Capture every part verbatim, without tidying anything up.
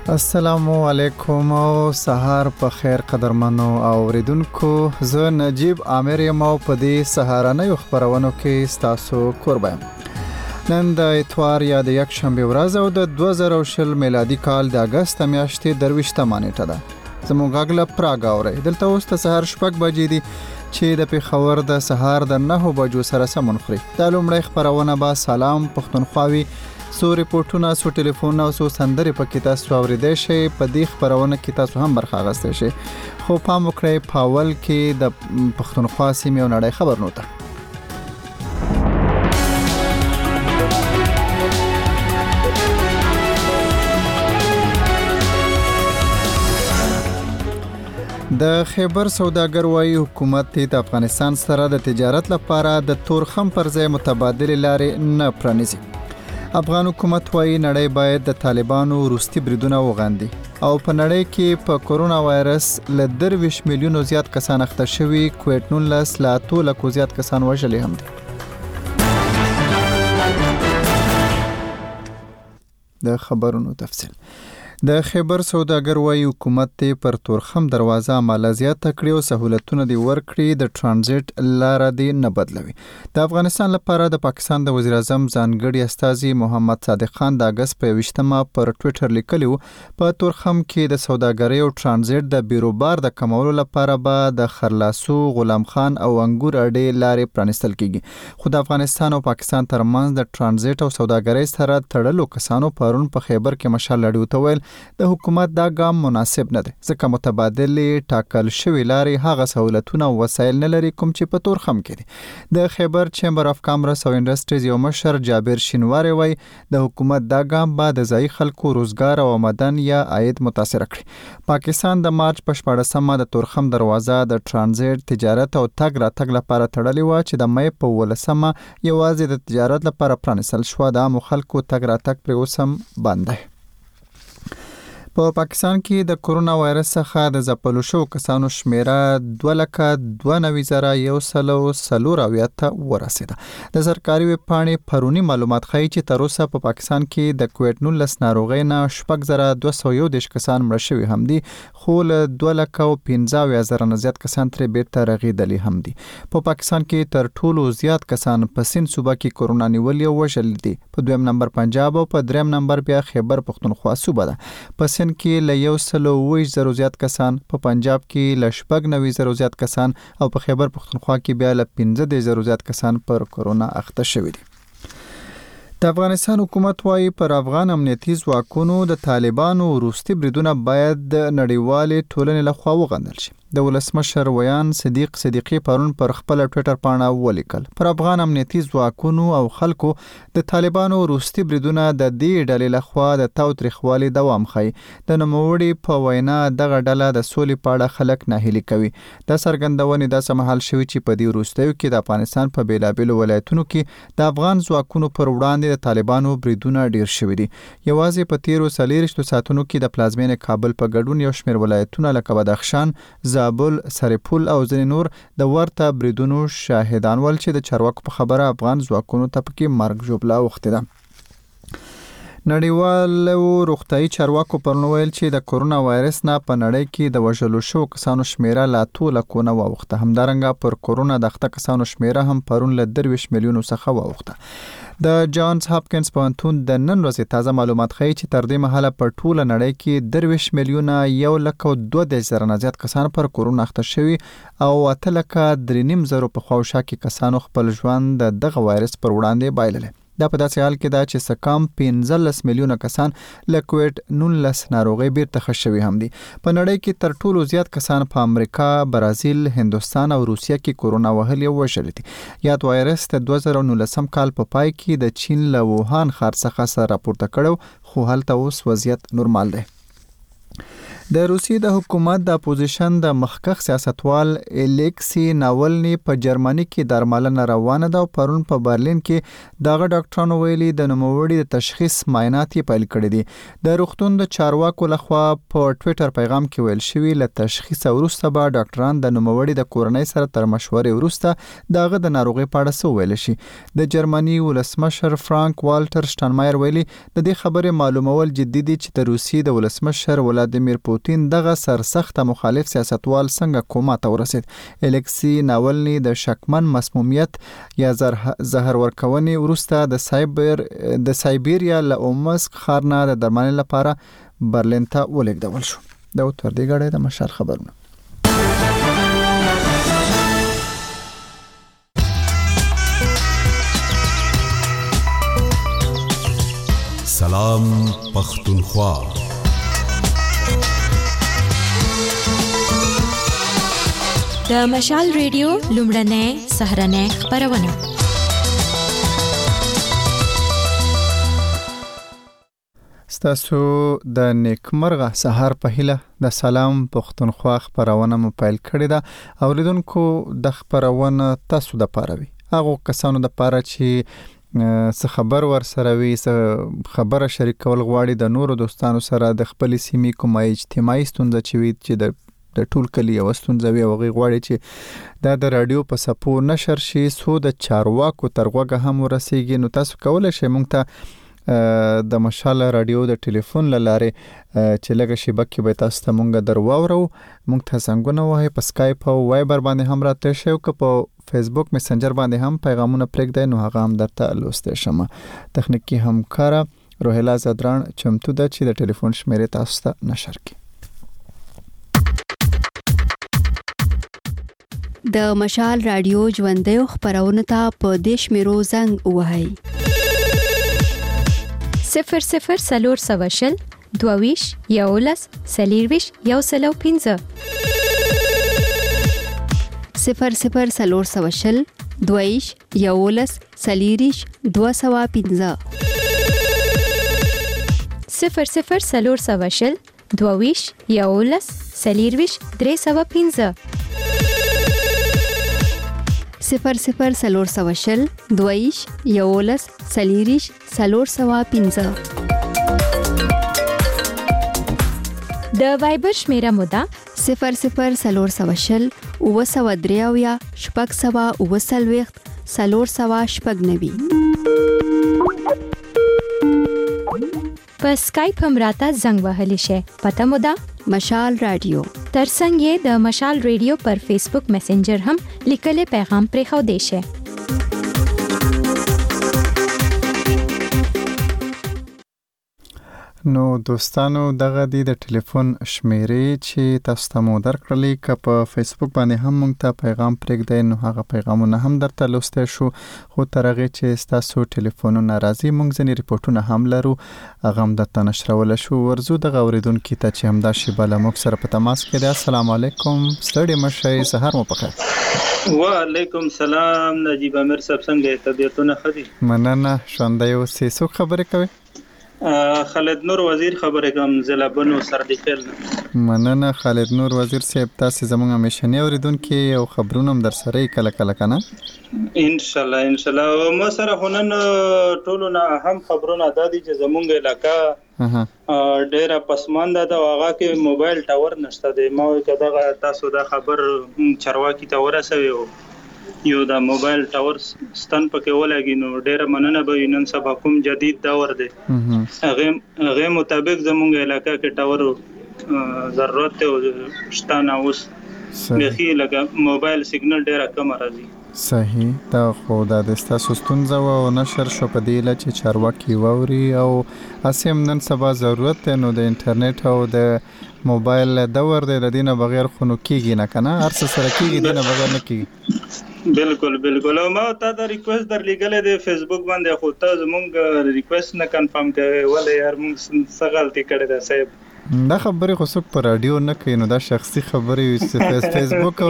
السلام علیکم او سهار په خیر قدرمنو اوریدونکو. زه نجیب عامر یم او په دې سهارنۍ خبرونو کې ستاسو قربان. نن د اتوار یا د یک شنبه ورځ او د دوه زره او شل میلادي کال د اگست میاشتې درویشتمه نیټه ده. زموږ غږ له پراګ اوري. دلته اوس د سهار شپږ بجې دي چې د پیښور د سهار د نهو بجو سره سمون خوري. د لومړی خبرونه به سلام پښتونخواوي، سو ریپورتونه، سو ټلیفون او سو سندرې پکې تاسو اوریدئ شئ. په دې خبرونه کې تاسو هم برخه اخیستی شئ. خو پام وکړئ په اول کې د پښتونخوا سیمې او نړۍ خبرونو ته. د خیبر سوداګر وايي حکومت د افغانستان سره د تجارت لپاره د تورخم پر ځای متبادل لارې نه پرانیزي. افغان حکومت وايي نړۍ باید د طالبانو روسي بریدونه وغندي او په نړۍ کې په کورونا وایرس له درویش میلیونو زیات کسان اخته شوي، کووډ نولس لا اتو لکو زیات کسان وژلي هم دي. د خبرونو تفصیل. د خیبر سوداګر وايي حکومت ته پر تورخم دروازه عمله زیاته کړې او سہولتونه دی ورکړي، د ترانزیت لار دی نه بدلوي. د افغانستان لپاره د پاکستان د وزیر اعظم ځانګړي استازي محمد صادق خان د اگست په یوویشتمه پر ټویټر لیکلی و په تورخم کې د سوداګرۍ او ترانزیت د بیروبار د کمولو لپاره به د خرلاسو، غلام خان او انګور اډې لارې پرانستل کیږي. خو د افغانستان او پاکستان ترمنځ د ترانزیت او سوداګرۍ سره تړلو کسانو پرون په خیبر کې مشال لړیو ته ویل د حکومت دا ګام مناسب نه دی، ځکه متبادل ټاکل شوی لارې هغه سہولتونه او وسایل نه لري کوم چې په تورخم کې دي. د خیبر چیمبر اف کامرس او انډستریز یو مشر جابر شینواری وایي د حکومت دا ګام به د ځایي خلکو روزګار او آمدن یا عاید متاثر کړي. پاکستان د مارچ په شپاړسمه د تورخم دروازه د ترانزیت، تجارت او تګ راتګ لپاره تړلې وه چې د مې په ولسمه یوازې د تجارت لپاره پرانیستل شوه. د عامو خلکو تګ راتګ پرې اوس هم بند دی. په پاکستان کې د کورونا وایرس څخه د ځپلو شوو کسانو شمیره دوه لکه دوه نوي زره یو سل او څلور اویا ته ورسېده. د سرکاري ویب پاڼې پرونی معلومات ښیي چې تر اوسه په پاکستان کې د کووډ نولس ناروغۍ نه شپږ زره دوه سوه یو دېرش کسان مړه شوي هم دي، خو له دوه لکه او پنځه اویا زره نه زیات کسان ترې بیرته رغېدلي هم دي. په پاکستان کې تر ټولو زیات کسان په سند صوبه کې کورونا نیولي او وژلي دي. په دویم نمبر پنجاب او په دریم نمبر بیا خیبر پښتونخوا صوبه ده. په سند کې له یو سل او اووه زره زیات کسان، په پنجاب کې له شپږ نوي زره زیات کسان او په خیبر پښتونخوا کې بیا له پنځه دېرش زره زیات کسان پر کورونا اخته شوي دي. د افغانستان حکومت وايي پر افغان امنیتي ځواکونو د طالبانو روسي بریدونه باید د نړیوالې ټولنې لخوا وغندل شي. د ولسمشر ویان صدیق صدیقی پرون پر خپل ټویټر پاڼه ولیکل پر افغان امنیتي ځواکونو او خلکو د طالبانو روسي بریدونه د دې ډلې لخوا د تاوتریخوالي دوام ښيي. د نوموړي په وینا دغه ډله د سولې په اړه خلک ناهیلي کوي. د څرګندونې داسې مهال شوي چې په دې وروستیو کې د افغانستان په بیلابیلو ولایتونو کې د افغان ځواکونو پر وړاندې د طالبانو بریدونه ډیر شوي دي. یوازې په تیرو څلېرویشتو ساعتونو کې د پلازمینې کابل په ګډون یو شمېر ولایتونه لکه بدخشان، زابل، سرپل او ځینې نور د ورته بریدونو شاهدان ول چې د چارواکو په خبره افغان ځواکونو ته پکې مرګ ژوبله اوښتې ده. نړیوالو روغتیايي چارواکو پرون ویل چې د کورونا وایرس نه په نړۍ کې د وژلو شوو کسانو شمیره لا اتو لکو نه واوښته. همدارنګه پر کورونا د اخته کسانو شمیره هم پرون له درویش میلیونو څخه واوښته. د جانز هاپکینز پوهنتون د نن ورځې تازه معلومات ښیي چې تر دې مهاله په ټوله نړۍ کې درویش میلیونه یو لکه دوه دېرش زره نه زیات کسان پر کورونا اخته شوي او اته لکه درې نیم زرو په خواوشا کې کسانو خپل ژوند د دغه وایرس پر وړاندې بایللی. دا په داسې حال کې ده چې څه کم پنځلس میلیونه کسان له کووډ نولس ناروغۍ بیرته ښه شوي هم دي. په نړۍ کې تر ټولو زیات کسان په امریکا، برازیل، هندوستان او روسیه کې کورونا وهلي او وژلي دي. یاد وایرس د دوه زره نولسم کال په پای کې د چین له ووهان ښار څخه سره راپورته کړو، خو هلته اوس وضعیت نورمال دی. د روسیې د حکومت د اپوزیشن د مخکښ سیاستوال الیکسی ناولني په جرمني کې درملنه روانه ده او پرون په برلین کې دغه ډاکټرانو ویلي د نوموړي د تشخیص معاینات یې پیل کړي دي. د روغتون د چارواکو لخوا په ټوئیټر پیغام کې ویل شوی له تشخیص وروسته به ډاکټران د نوموړي د کورنۍ سره تر مشورې وروسته دغه د ناروغي په اړه څه ویل شي. د جرمني ولسمشر فرانک والټر شټاینمایر ویلي د دې خبرې معلومول جدي دي چې د روسیې د ولسمشر ولادیمیر پوتین دغه سرسخت مخالف سیاستوال څنګه کوما ته ورسید. الیکسی ناولني د شکمن مسمومیت یا زهر ورکونې وروسته د سایبر د سایبیریا له اومسک ښار نه د درملنې لپاره برلین ته ولېږدول شو. دا تر دې غړې د مشال خبرونه. سلام پختونخوا. د مشال ریډیو لومړنۍ سهرنۍ خبرونه. ستاسو د نیکمرغه سهار په هیله د سلام پختونخوا خبرونه مو پیل کړې ده. اوریدونکو د خبرونه تاسو د پاره وي هغه کسانو د پاره چې څه خبر ور سره وي څه خبره شریکول غواړي د نورو دوستانو سره د خپل سیمې کومه اجتماعي ستونزه چې وي چې د د ټول کلی او ستونزه وي او غواړي چې دا د رادیو په سپو نشر شي سو د چارواکو ترغوګه هم ورسیږي. نو تاسو کولای شئ مونږ ته د مشال رادیو د ټلیفون لاره چې لږه شبکه به تاسو ته مونږ درواورو مونږ ته څنګه وای په اسکایپ او وایبر باندې هم راته شو که په فیسبوک میسنجر باندې هم پیغامونه پرېږدئ نو هغه هم درته لوستئ شم. تخنیکی همکار روهیلا زدران چمتو ده چې د ټلیفون شمیرې تاسو ته نشر کړي. د مشال رادیو ژوندۍ خبرونه ته په دیش میرو زنګ وهاي صفر صفر سلور سواشل دوویش یولس سلیرویش یو سلو پینځه صفر صفر سلور سواشل دویش یولس سلیریش دو سوا پینځه صفر صفر سلور سواشل دوویش یولس سلیرویش درې سوا پینځه صفر صفر سلور سواشل دویش یولس سلیریش سلور سوا پینځه. د وایبر شمیره مودا صفر صفر سلور سواشل او سوا دریاویا شپږ سوا او سلويخت سلور سوا شپږ نوي. په اسکایپ هم راته زنګ وهلی شي. پته مودا مشال رادیو. ترڅنګ یې د مشال ریډیو پر فیسبوک میسنجر هم لیکل پیغام پرې خو دی شي. نو دوستانو دغه د ټلیفون شمیرې چې تاسو ته مو درکړلې ک په فیسبوک باندې هم مونږ ته پیغام پرېږدئ نو هغه پیغامونه هم درته لوستل شو. خو ترغه چې تاسو ټلیفونونه راځي مونږ ځنې ریپورتونه هم لرو هغه هم درته نشرول شو. ورزو د اوریدونکو ته چې هم دا شی بل موږ سره په تماس کې ده. السلام علیکم ستړي مشه سحر مو پخیر. وعلیکم سلام نجیب امیر صاحب څنګه طبیعتونه خدي مننه ژوندۍ او سیسو خبرې کوي. خالد نور وزیر خبره کوم زلابونو سردی خیل. مننه خالد نور وزیر صاحب تاسو زموږ همیشنی اوریدونکو او خبرونه هم در سره کله کله کنه ان شاء الله ان شاء الله. مو سره هنن ټولو نه اهم خبرونه د دې چې زموږ علاقہ ډیره پسمانده ده او هغه کې موبایل ټاور نشته دی. ما کدا تاسو دا خبر چرواکی ته ورسوي یو دا موبایل ټاور ستن پکې ولګي نو ډیره مننه به نن سبا کوم جدید دور دی هغه هغه مطابق زموږ علاقہ کې ټاور ضرورت ته شتانه اوس بخي لګه موبایل سیګنل ډیره کم راځي. صحیح دا خو دا د تاسو ستونزه و نشر شو په دی ل چې چارواکي ووري او اسیم نن سبا ضرورت نو د انټرنیټ او د موبایل دور د لدینه بغیر خونو کیږي نه کنه هر څه سره کیږي دینه بغیر نه کیږي. بالکل بالکل. ما ته دا ریکوست در لګلې د فیسبوک باندې خو ته زمونږ ریکوست نه کنفرم کوي ولې یار موږ څه غلطي کړې ده صاحب. دا خبرې خو څوک په رادیو نه کوي نو دا شخصي خبرې وي فیسبوک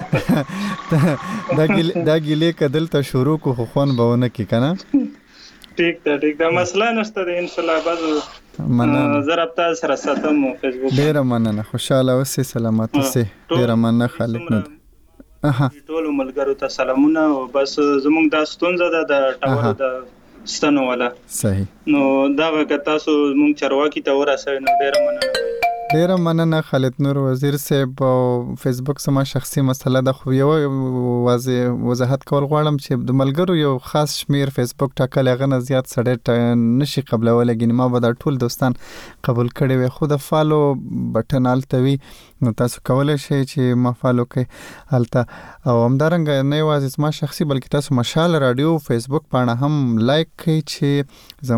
دا ګل دا ګلې کدل ته شروع کو خو خون بهونه کی کنه. ټیک ده ټیک ده مسله نشته ان شاء الله. بعد مننه زه رابطه سره ساتم فیسبوک. ډیره مننه، خوشاله اوسئ، سلامت اوسئ. ډیره مننه خالد نور. ټول ملګرو ته سلامونه او بس زموږ دا ستونزه ده د ټاور د ستنو والا. صحیح. نو دا که تاسو موږ چرواکي ته ورسوي نو ډیره مننه. ډیره مننه خالد نور وزیر صاحب. او فیسبوک سما شخصي مسله ده، خو یو واضح وضاحت کول غواړم چې د ملګرو یو خاص شمیر فیسبوک ټاکل هغه نه زیات سړی نشي قبلولی. ګینې ما به دا ټول دوستان قبول کړي وي، خو د فالو بټن هلته وي، نو تاسو کولی شئ چې ما فالو کړئ هلته. او همدارنګه نه یوازې زما شخصي بلکې تاسو مشال رادیو فیسبوک پاڼه هم لایک کړئ چې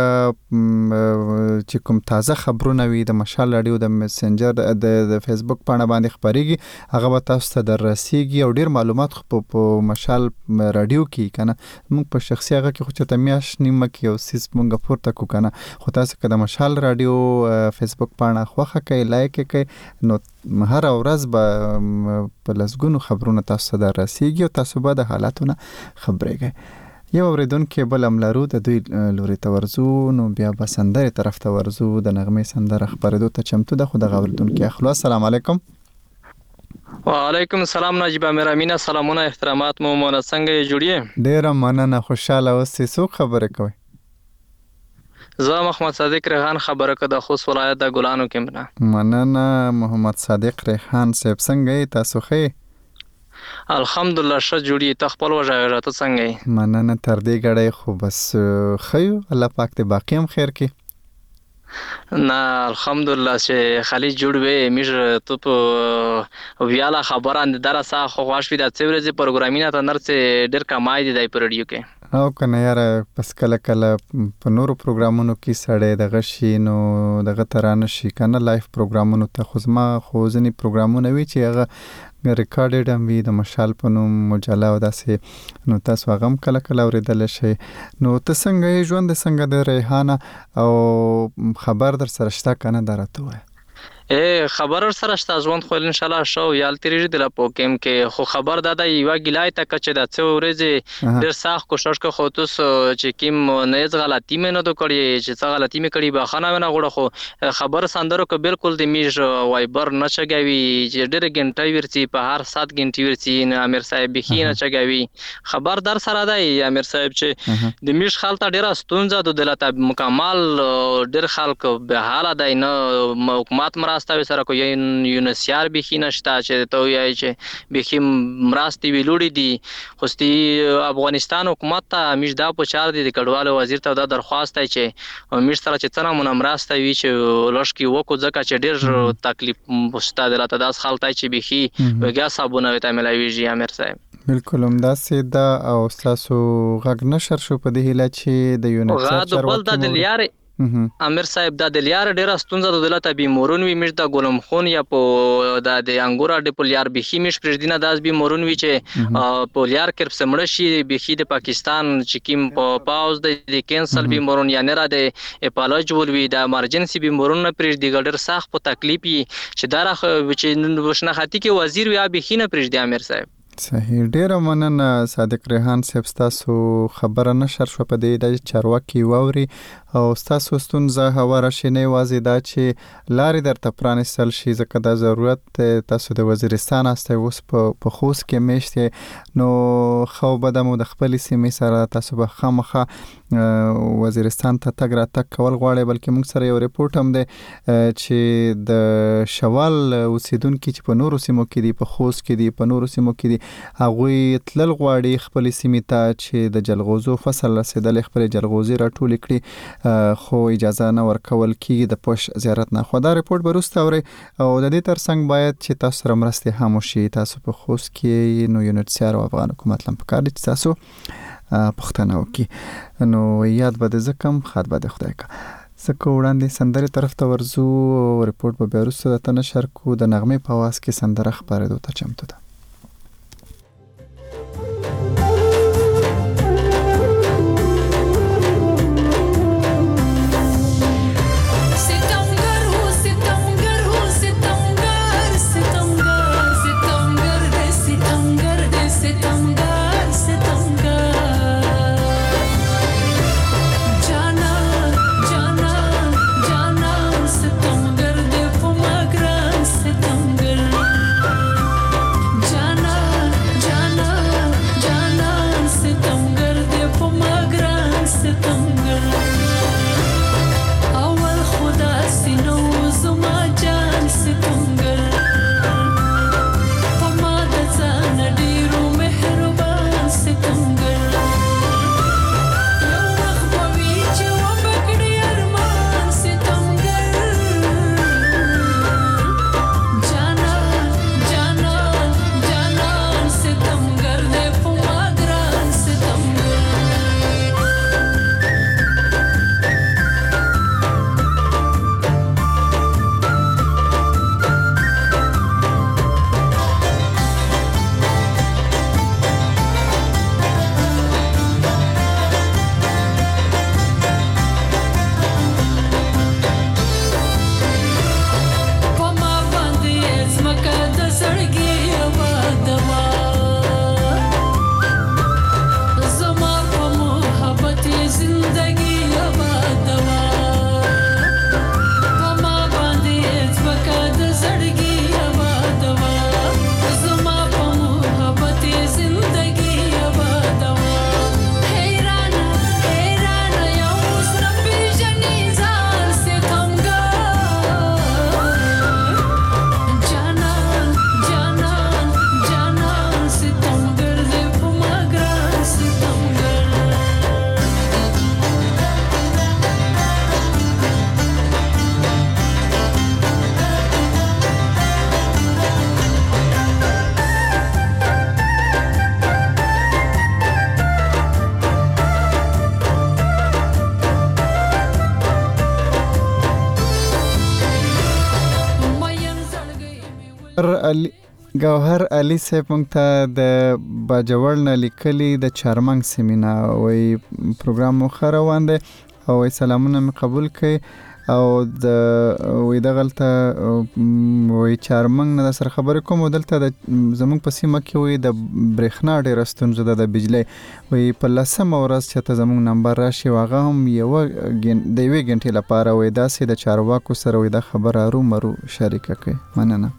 زمونږ چې کوم تازه خبرونه وي د مشال رادیو د میسنجر د فیسبوک پاڼه باندې خبرېږي، هغه به تاسو ته در رسیږي. او ډیر معلومات خو په مشال رادیو کې کنه موږ په شخصي هغه کې خو چې تمیاش نیمه کې او سیس موږ پورته کو کنه، خو تاسو که د مشال رادیو فیسبوک پاڼه خوښه کوي، لایک کوي، نو هر ورځ به په لسګونو خبرونه تاسو ته در رسیږي او تاسو به د حالاتونه خبرېږئ. یو اوریدونکو بل هم لرو، د دوی لوري ته ورځو، نو بیا به سندرې طرف ته ورځو. د نغمې سندره خبرېدو ته چمتو ده، خو دغه اوریدونکي اخلو. السلام علیکم. وعلیکم السلام ناجیبه میرامینه، سلامونه احترامات مو مونه، څنګه یې جوړیه؟ ډیره مننه، خوشاله اوسئ. څوک خبرې کوي؟ زه محمد صادق ریحان خبره کوم د خوست ولایت د ګلانو کې. مننه محمد صادق ریحان صاحب، څنګه یې تاسو؟ ښه الحمدلله، ښه جوړی. ته خپل وژغه ته څنګه یې؟ مننه تر دې غړې خو بس خیو، الله پاک دې باقی هم خیر کړي. نه الحمدلله چې خالی جوړ وې میږ ته په ویاله خبره اند درسه خو واش وی د څورځي پروګرامینه ته نرڅ ډیر کمای دی د پرډیو کې. او کنه یار پس کله کله په نورو پروګرامونو کې سړی د غشي نو دغه ترانه شي کنه لایف پروګرامونو ته. خو زما خو ځنی پروګرامونه وی چې هغه ریکارډډ هم وي د مشال په نوم مجله او داسې، نو تاسو هغه هم کله کله اورېدلی شئ. نو ته څنګه یې؟ ژوند څنګه د ریحانه؟ او خبر در سره شته که نه؟ دا راته ووایه. ای خبر سره شته ژوند خو ان شاء الله شو یال تیریږي د لپوکم کې. خو خبر دادا یو ګلای ته کچ د څو ورځې ډیر سخت کوشش کو خو تاسو چې کیم نه غلطی مې نه دوکړی چې څه غلطی مې کړی به خانه نه غوړه. خو خبر سندرو کو بالکل د میږ وایبر نه چګوي چې ډیر غنټه ورتي په هر سات غنټه ورتي نه امیر صاحب بخی نه چګوي. خبر در سره دی امیر صاحب چې د میږ خالته ډیر ستونزه د دلته مکمل ډیر خلک به حاله دی نه حکومت مرسته سره کو یونسیار بخی نشته چې ته یې چې بخی مرستې ویلوړي دي. خوستي افغانستان حکومت ته میش دا په چار دي د کډوالو وزیر ته دا درخواست دی چې میش سره چې څنګه مون مرسته وی چې لشکي وکړو ځکه چې ډیر تکلیف مشته دلته داس خلطای چې بخی وګا صابونه ته ملایوي امیر صاحب. بالکل همدا سیدا او تاسو غږ نشر شو په دې هله چې د یونسیار چارواکي د لیار امیر صاحب دا د لیار ډیره ستونزه د دلته بیمورون وی مش د ګلم خون یا په د د انګورا د پولیار بخی مش پرځدینه داس بیمورون وی چې پولیار کرپ سمړ شي بخی د پاکستان چې کیم په پاوز د کینسل بیمورون یا نه را د اپالوج ول وی د امرجنسي بیمورون پرځ دی ګډر سخت په تکلیفي چې دا چې وشنه خاطی کې وزیر وی بخی نه پرځ دی امیر صاحب. صحیح، ډیره مننه صادق ریحان صاحب، تاسو خبره نشر شو په دې د چارواکي واوري او تاسو ستونزه هواره شي نه یوازې دا چې لارې درته پرانستل شي ځکه دا ضرورت تاسو د وزیرستان استه اوس په خوست کې میشته. نو خو به مو د خپل سیمې سره تاسو به خامخه وزیرستان ته تګ را تک کول غواړي، بلکې موږ سره یو ریپورت هم دی چې د شوال اوسیدونکو چې په نورو سیمو کې دي، په خوست کې دي، په نورو سیمو کې دي، هغه تلل غواړي خپل سیمې ته چې د جلغوزو فصل رسیدل خپل جلغوزي راټول کړي، خو اجازه نه ورکول کیږي د پوش زیارت نه. خو دا ریپورت برسته اوري او د دې ترڅنګ باید چې تاسو سره مرسته هم وشي. تاسو په خوست کې نو یونسیار او افغان حکومت لم پکار دي چې تاسو پښتنه وکي. نو یاد بده زکم خاط بده خدای کا زکه وړاندې سندره طرف ته ورزو. ریپورت به برسته د نشر کو د نغمه په واس کې سندره خبرېدو ته چمتو ده. जाना जाना علي ګوهر علي صاحب مونږ ته د باجوړ نه لیکلي د چارمنګ سیمینا وایي پروګرام مو ښه روان دی او وایي سلامونه مې قبول کړئ او د وایي دغلته وایي چارمنګ نه در سره خبرې کوم او دلته د زموږ په سیمه کې وایي د برېښنا ډېره ستونزه ده د بجلۍ وایي په لسمه ورځ چې ته زموږ نمبر راشي او هغه هم یوه د یوې ګنټې لپاره وایي داسې د چارواکو سره وایي دا خبره ارومرو شریکه کړئ. مننه.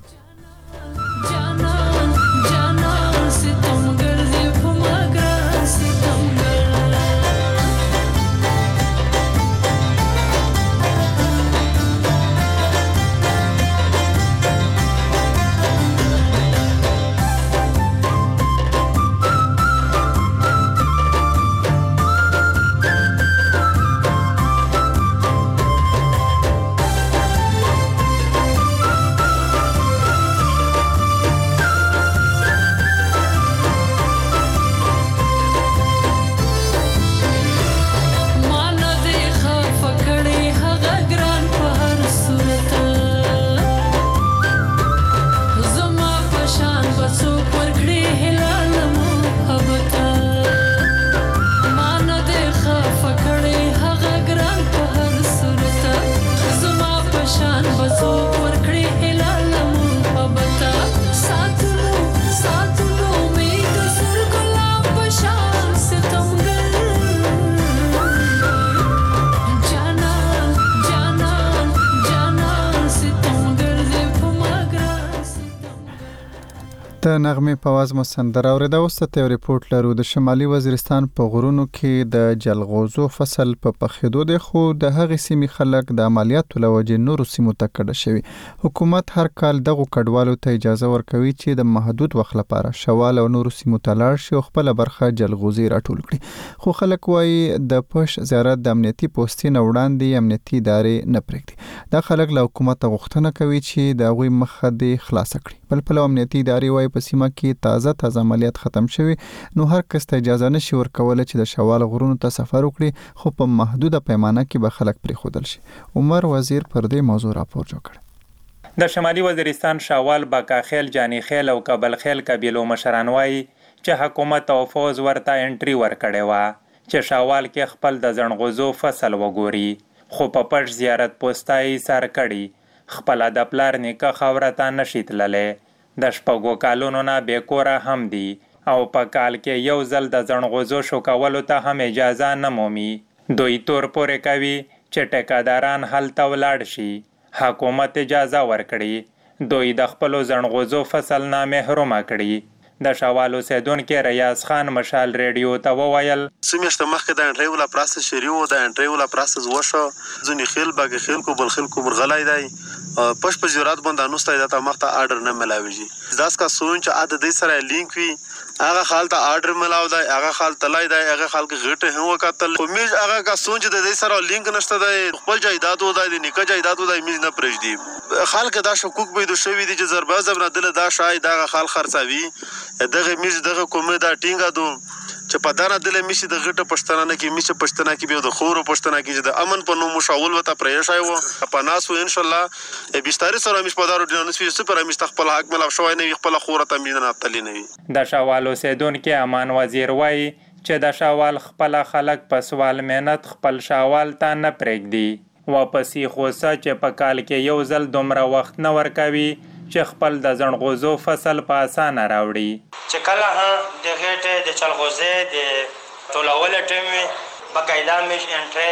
د نغمې په आवाज مو سندره اورېده. اوس ته یو ریپورت لرو. د شمالي وزیرستان په غرونو کې د جلغوزو فصل په پخېدو دی خو د هغې سیمې خلک د عملیاتو له وجې نورو سیمو ته کډه شوي. حکومت هر کال دغو کډوالو ته اجازه ورکوي چې د محدود وخت لپاره شوال او نورو سیمو ته لاړ شي او خپله برخه جلغوزي راټول کړي. خو خلک وایي د پش زیارت د امنیتي پوستې نه وړاندې امنیتي ادارې نه پرېږدي. دا خلک له حکومته غوښتنه کوي چې د هغوی مخه دې خلاصه کړي. بل پلو امنیتي ادارې وایي په سیمه کې تازه تازه عملیات ختم شوي نو هر کس ته اجازه نشي ورکوله چې د شوال غرونو ته سفر وکړي خو په محدوده پیمانه کې به خلک پرېښودل شي. عمر وزیر پر دې موضوع راپور جوړ کړ. د شمالي وزیرستان شاوال، باکاخیل، جانی خیل او کابل خیل قبیلو مشران وایي چې حکومت او فوز ورته انټري ورکړې وه چې شاوال کې خپل د زڼغوزو فصل وګوري خو په پټ زیارت پوسته یې سر کړي خپله د پلار نیکه خاوره ته نشي تللی. د شپږو کالونو نه بېکوره هم دي او په کال کې یو ځل د زڼغوزو شوکولو ته هم اجازه نه مومي. دوی تور پورې کوي چې ټیکاداران هلته ولاړ شي. حکومت اجازه ورکړي. دوی د خپلو زڼغوزو فصل نه محرومه کړي. د شوال اوسیدونکي ریاض خان مشال ریډیو ته وویل څه میاشتې مخکې د انټرۍ ولا پراسس شروع و. د انټرۍ ولا پراسس وشو. ځینې خیل باقي خیل کو بل خیل کو مرغلی دی پش په زیارت باندې انوسته دا ته مخته آرډر نه ملاويږي. داس کا سوچ عادت دې سره لینک وي هغه خال ته آرډر ملاو دی هغه خال تلای دی هغه خال کې غټه هم وکتل خو میج هغه کا سوچ د دې سره لینک نشته دی خپل جایداد و دی نیکه جایداد و دی میج نه پرېږدي. خال کې دا شکوک به د شوی دی چې ضربه زبر دل دا شای دا خال خرڅوي دغه میج دغه کومه دا ټینګه دو چې په دانه دل میشي د غټه پښتنه نه کې میشه پښتنه کې به د خورو پښتنه کې چې د امن په نوم مشاول وته پرې شای و په ناسو ان شاء الله بيستاري سره مش په دارو دینه نسوي سپر مش خپل حق مل شوی نه خپل خوره ته مين نه تللی نه. د شوال اوسیدونکو امان وزیر وایي چې د شوال خپل خلک په سوال مهنت خپل شوال ته نه پرېږدي. واپسې خوسه چې په کال کې یو ځل دومره وخت نه ورکوي چې خپل د زڼغوزو فصل په اسانه راوړي. چې کله د غټه د چلغوزې د ټولول ټیم بقایدا مش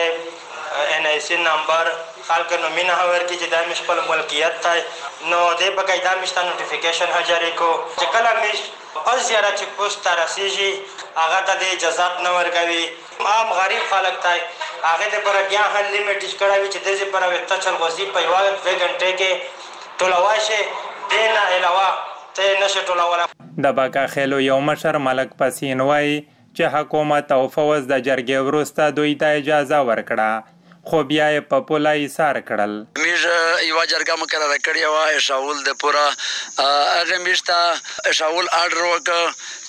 انټری ان آی سی نمبر خلک نو مینه ور کی چې د مش خپل ملکیت ته نو د بقایدا مش ته نوټیفیکیشن هجری کو چې کله مش پس زیارت چې پوسټ راسیږي هغه ته د اجازه نه ورکوي. عام غریب خلک ته هغه د پر بیا هل لیمیټ کړی چې د دې پر وخت چلغوزي په یو غنټه کې ټولواشه دینه علاوه ته نشه ټولوله. د باکاخیلو یو مشر ملک پسین وایي چې حکومت او فوز د جرګې وروسته دوی ته اجازه ورکړه خو بیا یې په پوله ایثار کړل. موږ یوه جرګه مقرره کړې وه شاول د پوره هغه موږ ته شاول آرډر وکړ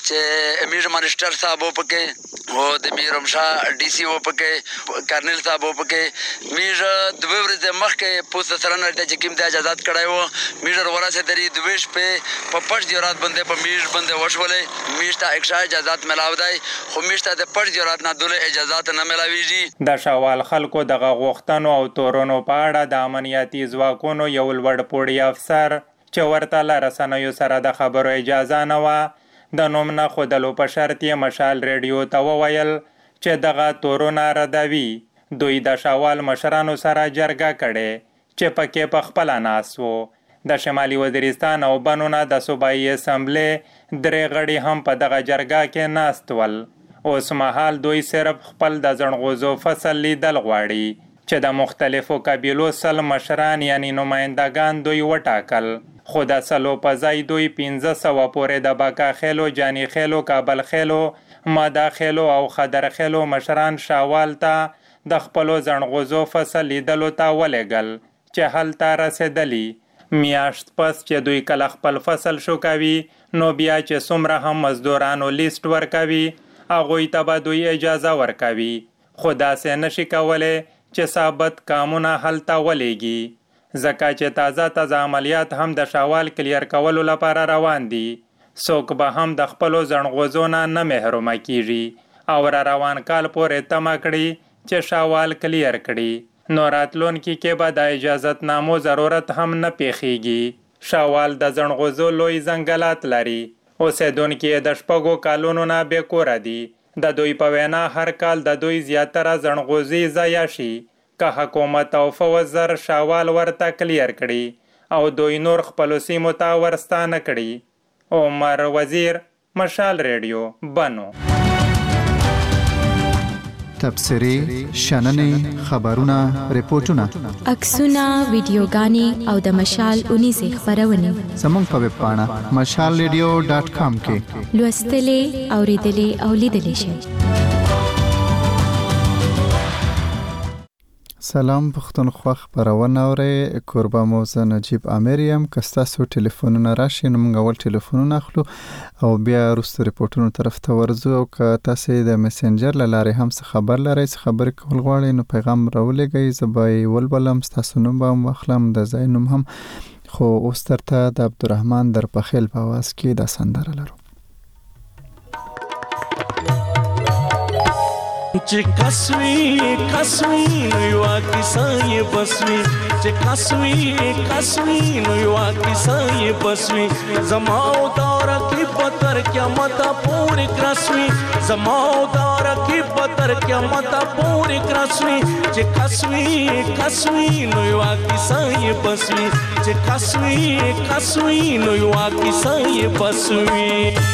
چې امیر منسٹر صاحب پکې او د میرم شاه ډي سي او پکې کرنل صاحب پکې میر د ورځې مخکې پوسټ سره نه چې کوم د اجازه کړای وو میر ورسه دري د ویش په په پښ جرات باندې په میر باندې وشولې میشته اکشا اجازه ملاو دی خو میشته د پښ جرات نه دوله اجازه نه ملاويږي. د شوال خلکو دغه غوښتنو او تورونو په اړه د امنیتي ځواکونو یو لوړ پوړی افسر چې ورته له رسنیو سره د خبرو اجازه نه وه د نوم نه ښودلو په شرط یې مشال ریډیو ته وویل چې دغه تورونه ردوي. دوی د شوال مشرانو سره جرګه کړې چې پکې په خپله ناست وو. د شمالي وزیرستان او بنو نه د صوبایي اسمبلې درې غړي هم په دغه جرګه کې ناست ول. اوس مهال دوی صرف خپل د زڼغوزو فصل لیدل غواړي چې د مختلفو قبیلو سل مشران یعنی نمایندګان دوی وټاکل خو د سلو په ځای دوی پنځه سوه پورې د بکا خیلو، جاني خیلو، کابل خیلو، مادا خیلو او خدر خیلو مشران شاوال ته د خپلو زڼغوزو فصل لیدلو ته ولېږل چې هلته رسېدلي. میاشت پس چې دوی کله خپل فصل شو کوي نو بیا چې څومره هم مزدورانو لیست ورکوي هغوی ته به دوی اجازه ورکوي خو داسې نشي کولی چې ثابت کامونه هلته ولېږي ځکه چې تازه تازه عملیات هم د شوال کلیر کولو لپاره روان دي. څوک به هم د خپلو زڼغوزو نه نه محرومه کیږي او را روان کال پورې تمه کړي چې شوال کلیر کړي نو راتلونکي کې به د اجازت نامو ضرورت هم نه پیښیږي. شوال د زڼغوزو لوی ځنګلات لري. اوسیدونکي د شپږو کالونو نه بې کوره دي. د دوی په وینا هر کال د دوی زیاتره زڼغوزي ضایع شي که حکومت او فوج زر شوال ورته کلیر کړي او دوی نور خپلو سیمو ته ورستانه کړي. عمر وزیر، مشال ریډیو، بنو. تبصرې، شننې، خبرونه، ریپورتونه، عکسونه، ویډیوګانې او د مشال اونیزې خپرونې زموږ په ویب پاڼه مشال ریډیو ډاټ کام کې لوستلې، اورېدلې او لیدلې شئ. سلام پښتونخوا خبرونه اورئ. کوربه مو زه نجیب امیر یم. که ستاسو ټلیفونونه راشي نو موږ اول ټلیفونونه اخلو او بیا وروسته ریپورټونو طرف ته ورځو. او که تاسو د میسنجر له لارې هم څه خبر لرئ، څه خبرې کول غواړئ نو پیغام راولېږئ. زه به یې ولولم، ستاسو نوم به هم واخلم، د ځای نوم هم. خو اوس درته د عبدالرحمن درپخیل په اواز کې دا سندره لرو. چې کسوي کسوي نو یو کیسه یې بسوي چې کسوي کسوي نو یو کیسه یې بسوي زما او دار کې پتر قیامت پورې کرسوي زما او دار کې پتر قیامت پورې کرسوي چې کسوي کسوي نو یو کیسه یې بسوي چې کسوي کسوي نو یو کیسه یې بسوي.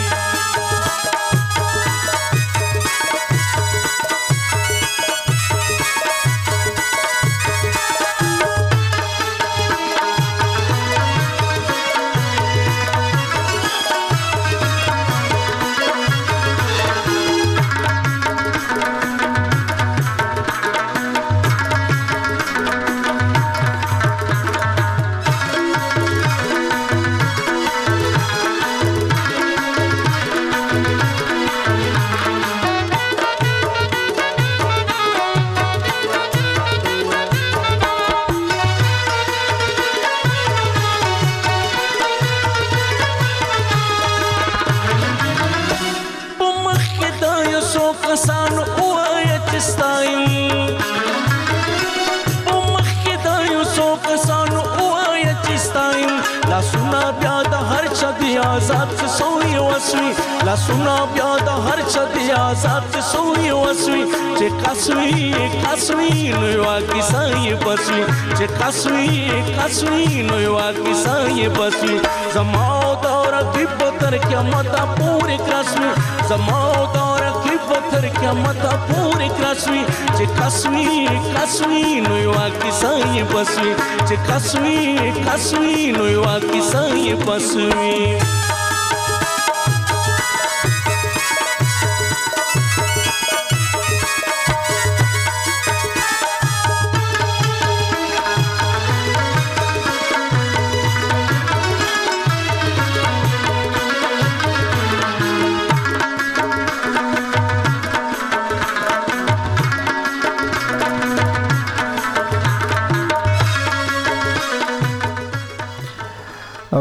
لاسونه بیا د هر چا دی آزاد سوی وسوي چې کسوي کسوي نو یو کیسه یې بسوي چې کسوي کسوي نو یو کیسه یې بسوي زما دور کې پتر قیامت پورې کرسوي زما دور کې پتر قیامت پورې کرسوي چې کسوي کسوي نو یو کیسه یې بسوي چې کسوي کسوي نو یو کیسه یې بسوي.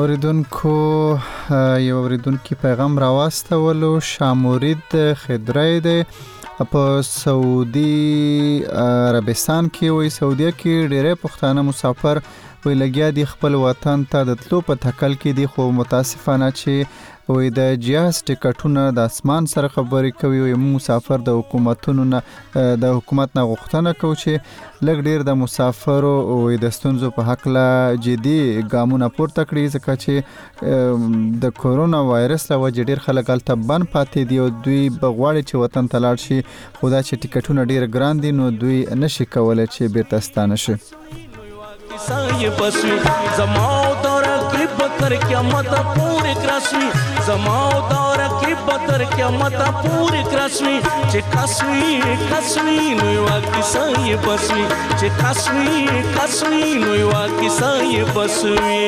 اوریدونکو یو اوریدونکو پیغام راواستولو شامورید خدرای دی په سعودي عربستان کې وي سعودي کې ډېر پښتانه مسافر وی لګیا دي خپل وطن ته د تلو په تکل کې دي خو متاسفانه چې وی د جهاز ټیکټونه د اسمان سره خبرې کوي او مسافر د حکومتونو نه د حکومت نه غوښتنه کوي چې لږ ډیر د مسافرو او د ستونزو په حق لا جدي ګامونه پورته کړي ځکه چې د کورونا وایرس له وجې ډیر خلک هلته بند پاتې دي او دوی بغواړي چې وطن ته لاړ شي خو دا چې ټیکټونه ډیر ګران دي نو دوی نشي کولی چې بیرته ستانه شي. साये बसवी जमाओ दौरा की बतर क्या मता पूरे क्रसवी जमाओ दौरा की बतर क्या मता पूरे क्रसवी चे कसवी कसवी नुवा की साये बसवी चे कसवी कसवी नुवा की साये बसवी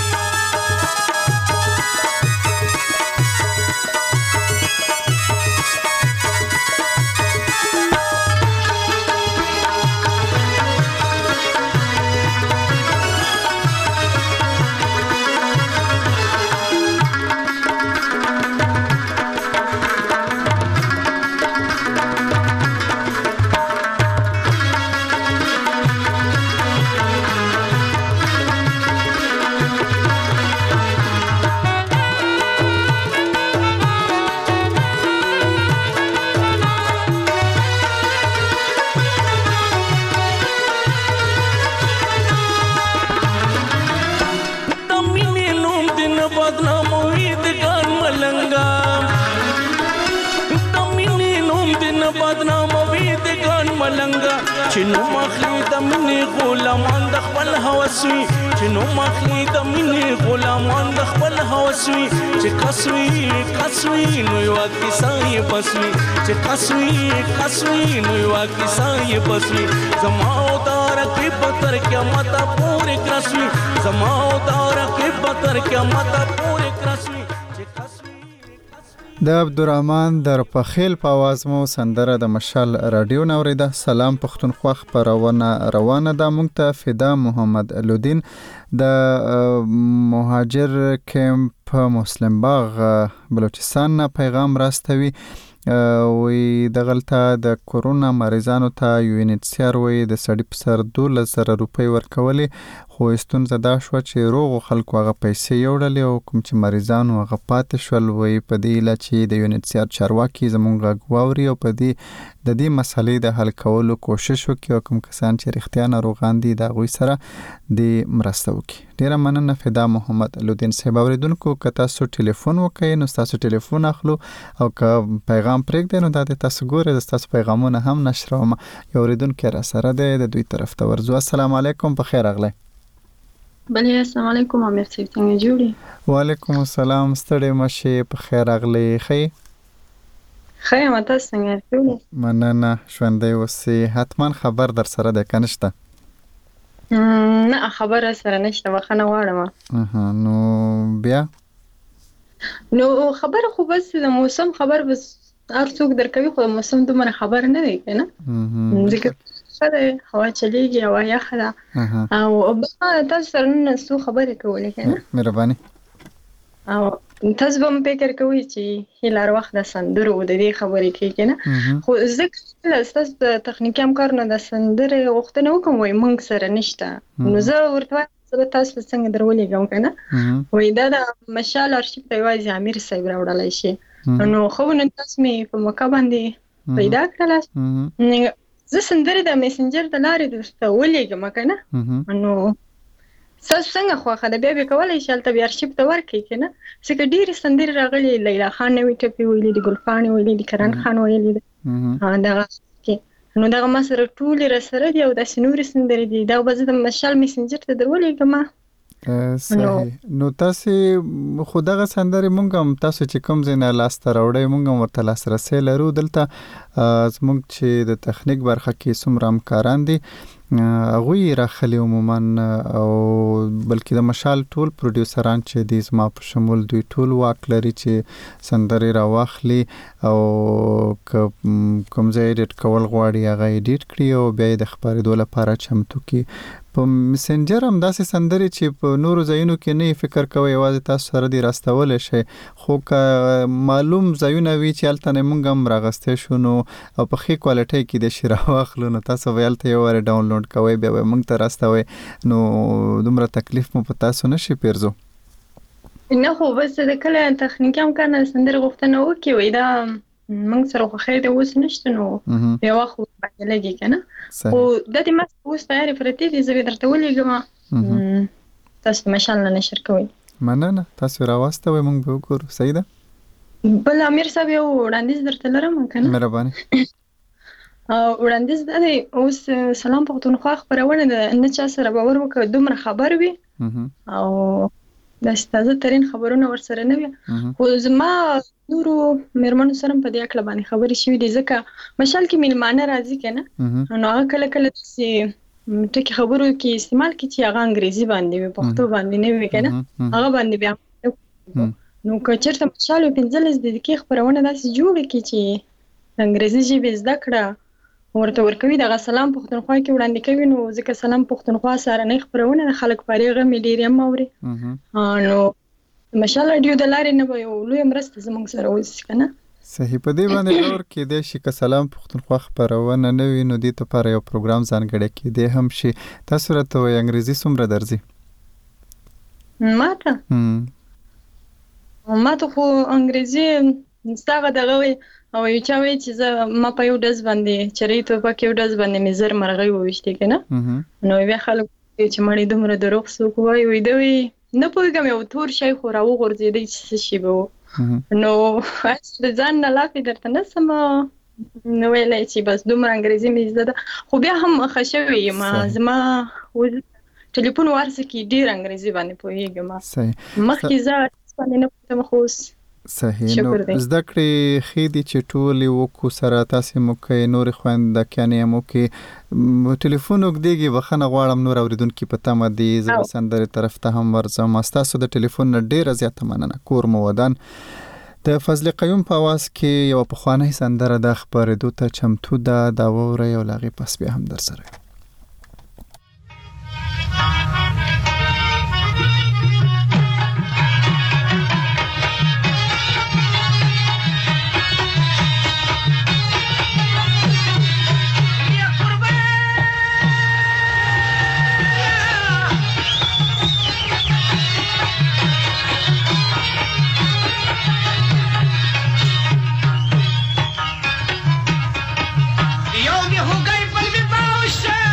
چنو مخلی د منی غلامان د خپل هوسوي چنو مخلی د منی غلامان د خپل هوسوي چې کسوي کسوي نو یو کیسای بسوي چې کسوي کسوي نو یو کیسای بسوي زماو دار کې پتر کې متا پورې کرسوي زماو دار کې پتر کې متا پورې کرسوي د عبدالرحمن در پخیل په आवाज مو سندره د مشال رادیو نوریده. سلام پښتونخوا خبرونه روانه ده. مونږ ته فدا محمد الودین د مهاجر کمپ مسلم باغ بلوچستان نه پیغام راستوي. وی دغلطه د کورونا مریضانو ته یو ان ایچ سی آر وی د سړی په سر دولس زره روپۍ ورکولي خو ستونزه دا شوه چې روغ خلکو هغه پیسې یوړلې او کوم چې مریضانو هغه پاتې شول. وی په دې ایله چې د یو ان ایچ سی آر چارواکي زموږ غږ واوري او په دې د دې مسلې د حل کولو کوشش وکړي او کوم کسان چې رښتیا ناروغان دي د هغوی سره د مرسته وکړي. ډیره مننه فدا محمد الودین صاحب. اوریدونکو که تاسو ټلیفون وکړئ نو تاسو ټلیفون اخلو او که پیغام پرېږدئ نو دا د تاسو ګورئ د تاسو پیغامونه هم نشروم. یو اوریدونکی را سره دی د دوی طرف ته ورځو. السلام علیکم په خیر راغلی. بله السلام علیکم امیر صاحب څنګه جوړی؟ وعلیکم السلام ستړی مشې په خیر راغلی. ښه ښه یم تاسو څنګه یاست؟ مننه ژوندی اوسئ. حتما خبر در سره دی که نشته؟ نه خبر سره نشته بخښنه غواړم. نو بیا نو خبر خو بس د موسم خبر بس هر څوک درکوي خو د موسم دومره خبر نه دی که نه ځکه ښه دی هوا چلیږي هوا یخه ده او تاسو سره نن څو خبرې کولې که نه مهرباني او تاسو به م فکر کوئ چې هیله هر وخت د سندرو د دې خبرې کوي که نه خو زه ستاسو د تخنیکي همکارو نه د سندرې غوښتنه وکړم وایي موږ سره نشته نو زه ورته وایم زه به تاسو ته څنګه در ولېږم که نه وایي دا د مشال ارشیف ته یوازې امیر صاحب راوړلی شي نو ښه نن تاسو مې په موقع باندې پیدا کړله. زه سندرې د میسنجر د لارې درته ولېږم که نه نو ستاسو څنګه خوښه ده بیا به کولی شي هلته بیا ارشیف ته ورکړئ که نه ځکه ډېرې سندرې راغلي لیلا خان نوي ټپې ویلي دي ګل پاڼې ویلي دي کرن خان ویلي دي دغه کې نو دغه ما سره ټولې را سره دي او داسې نورې سندرې دي دا به زه د مشال میسنجر ته در ولېږم. صحیح. نو تاسې خو دغه سندرې مونږ هم تاسو چې کوم ځای نه لاسته راوړئ مونږ هم ورته لاسرسی لرو. دلته زمونږ چې د تخنیک برخه کې څومره همکاران دي هغوی راخلي عموما او بلکې د مشال ټول پروډیوسران چې دي زما په شمول دوی ټول واک لري چې سندرې راواخلي او که کوم ځای ایډیټ کول غواړي هغه ایډیټ کړي او بیا یې د خپرېدو لپاره چمتو کړي. په میسنجر هم داسې سندرې چې په نورو ځایونو کې نه فکر کوي یوازې تاسو سره دی راستول شي خو که معلوم ځایونه وي چې هلته نه موږ هم راغستې شو نو او په ښې کوالټۍ کې د شي راواخلو نو تاسو به هلته یو وارې ډاونلوډ کوئ بیا به موږ ته راستوئ نو دومره تکلیف مو په تاسو نه شي پیرزو نه خو بس د کله تخنیکي امکان سندرې غوښتنه وکړي وای دا موږ سره خو خیر دی اوس نشته نو یو وخت باندې لګي کنه خو د دې مس اوس تیارې پرتې دي زه به درته ولېږم تاسو ماشاءالله نشر کوئ مننه تاسو راوستوئ موږ به وګورو صحیح ده بل امیر صاحب یو وړاندیز درته لرم کنه مهرباني وړاندیز دا دی اوس سلام پښتونخوا خپرونه ده نه چا سره باور وکړه دومره خبر وي او دا ستاسو ترين خبرونه ورسره نه وي خو زما نورو مېرمنو سره په دې اړه باندې خبرې شوې دي ځکه مشال کې میلمانه راځي کنه نو هغه کله کله چې ټکی خبرو کې استعمال کې چې هغه انګریزي باندې وي پښتو باندې نه وي کنه هغه باندې بیا نو که چېرته مشال پنځلس دقیقې خبرونه داسې جوړه کې چې انګریزي ژبه زده کړه ورته ورکوي دغه سلام پښتونخوا کې وړاندې کوي نو ځکه سلام پښتونخوا سره نه خبرونه د خلک پاره غمې ډېر هم اوري نو ماشاءالله رادیو د لارې نه به یو لوی مرسته زموږ سره وشي کنه صحیح په دې باندې اور کې د شي که سلام پښتونخوا خبرونه نه وي نو دې ته پر یو پروګرام ځانګړی کې دی هم شي تاسو راته وایي انګریزي څومره درځي ماته ماته خو انګریزي ستاغه دغه وي او یو چا وی چې زه ما په یو ډز باندې چرې ته په یو ډز باندې مې زر مرغۍ وویشتې کنه نو بیا خلک چې مړې دومره دروغ څوک وایي وي دوی نه پوهېږم یو تور شی خو راوغورځېدی چې څه شي به و نو د ځان نه لافې درته نه سم نو ویلی چې بس دومره انګریزي مې زده ده خو بیا هم ښه شوې یم زما ټلیفون وارسه کې ډېر انګریزي باندې پوهېږم مخکې زه باندې نه پوهېدم خو اوس صحیح نو زده کړې ښې دي چې ټولې وکړو سره تاسې مو کوئ نورې خویندکیانې هم وکړي ټلیفون اوږدېږي بخښنه غواړم نور اورېدونکي په تمه دي زه به سندرې طرف ته هم ورځم ستاسو د ټلیفون نه ډېره زیاته مننه کور مو ودان د فضل قیوم په اواز کې یوه پخوانۍ سندره ده خپرېدو ته چمتو ده دا واورئ او له هغې پس بیا هم در سره Yo, viejo gay, vuelve pa' usted.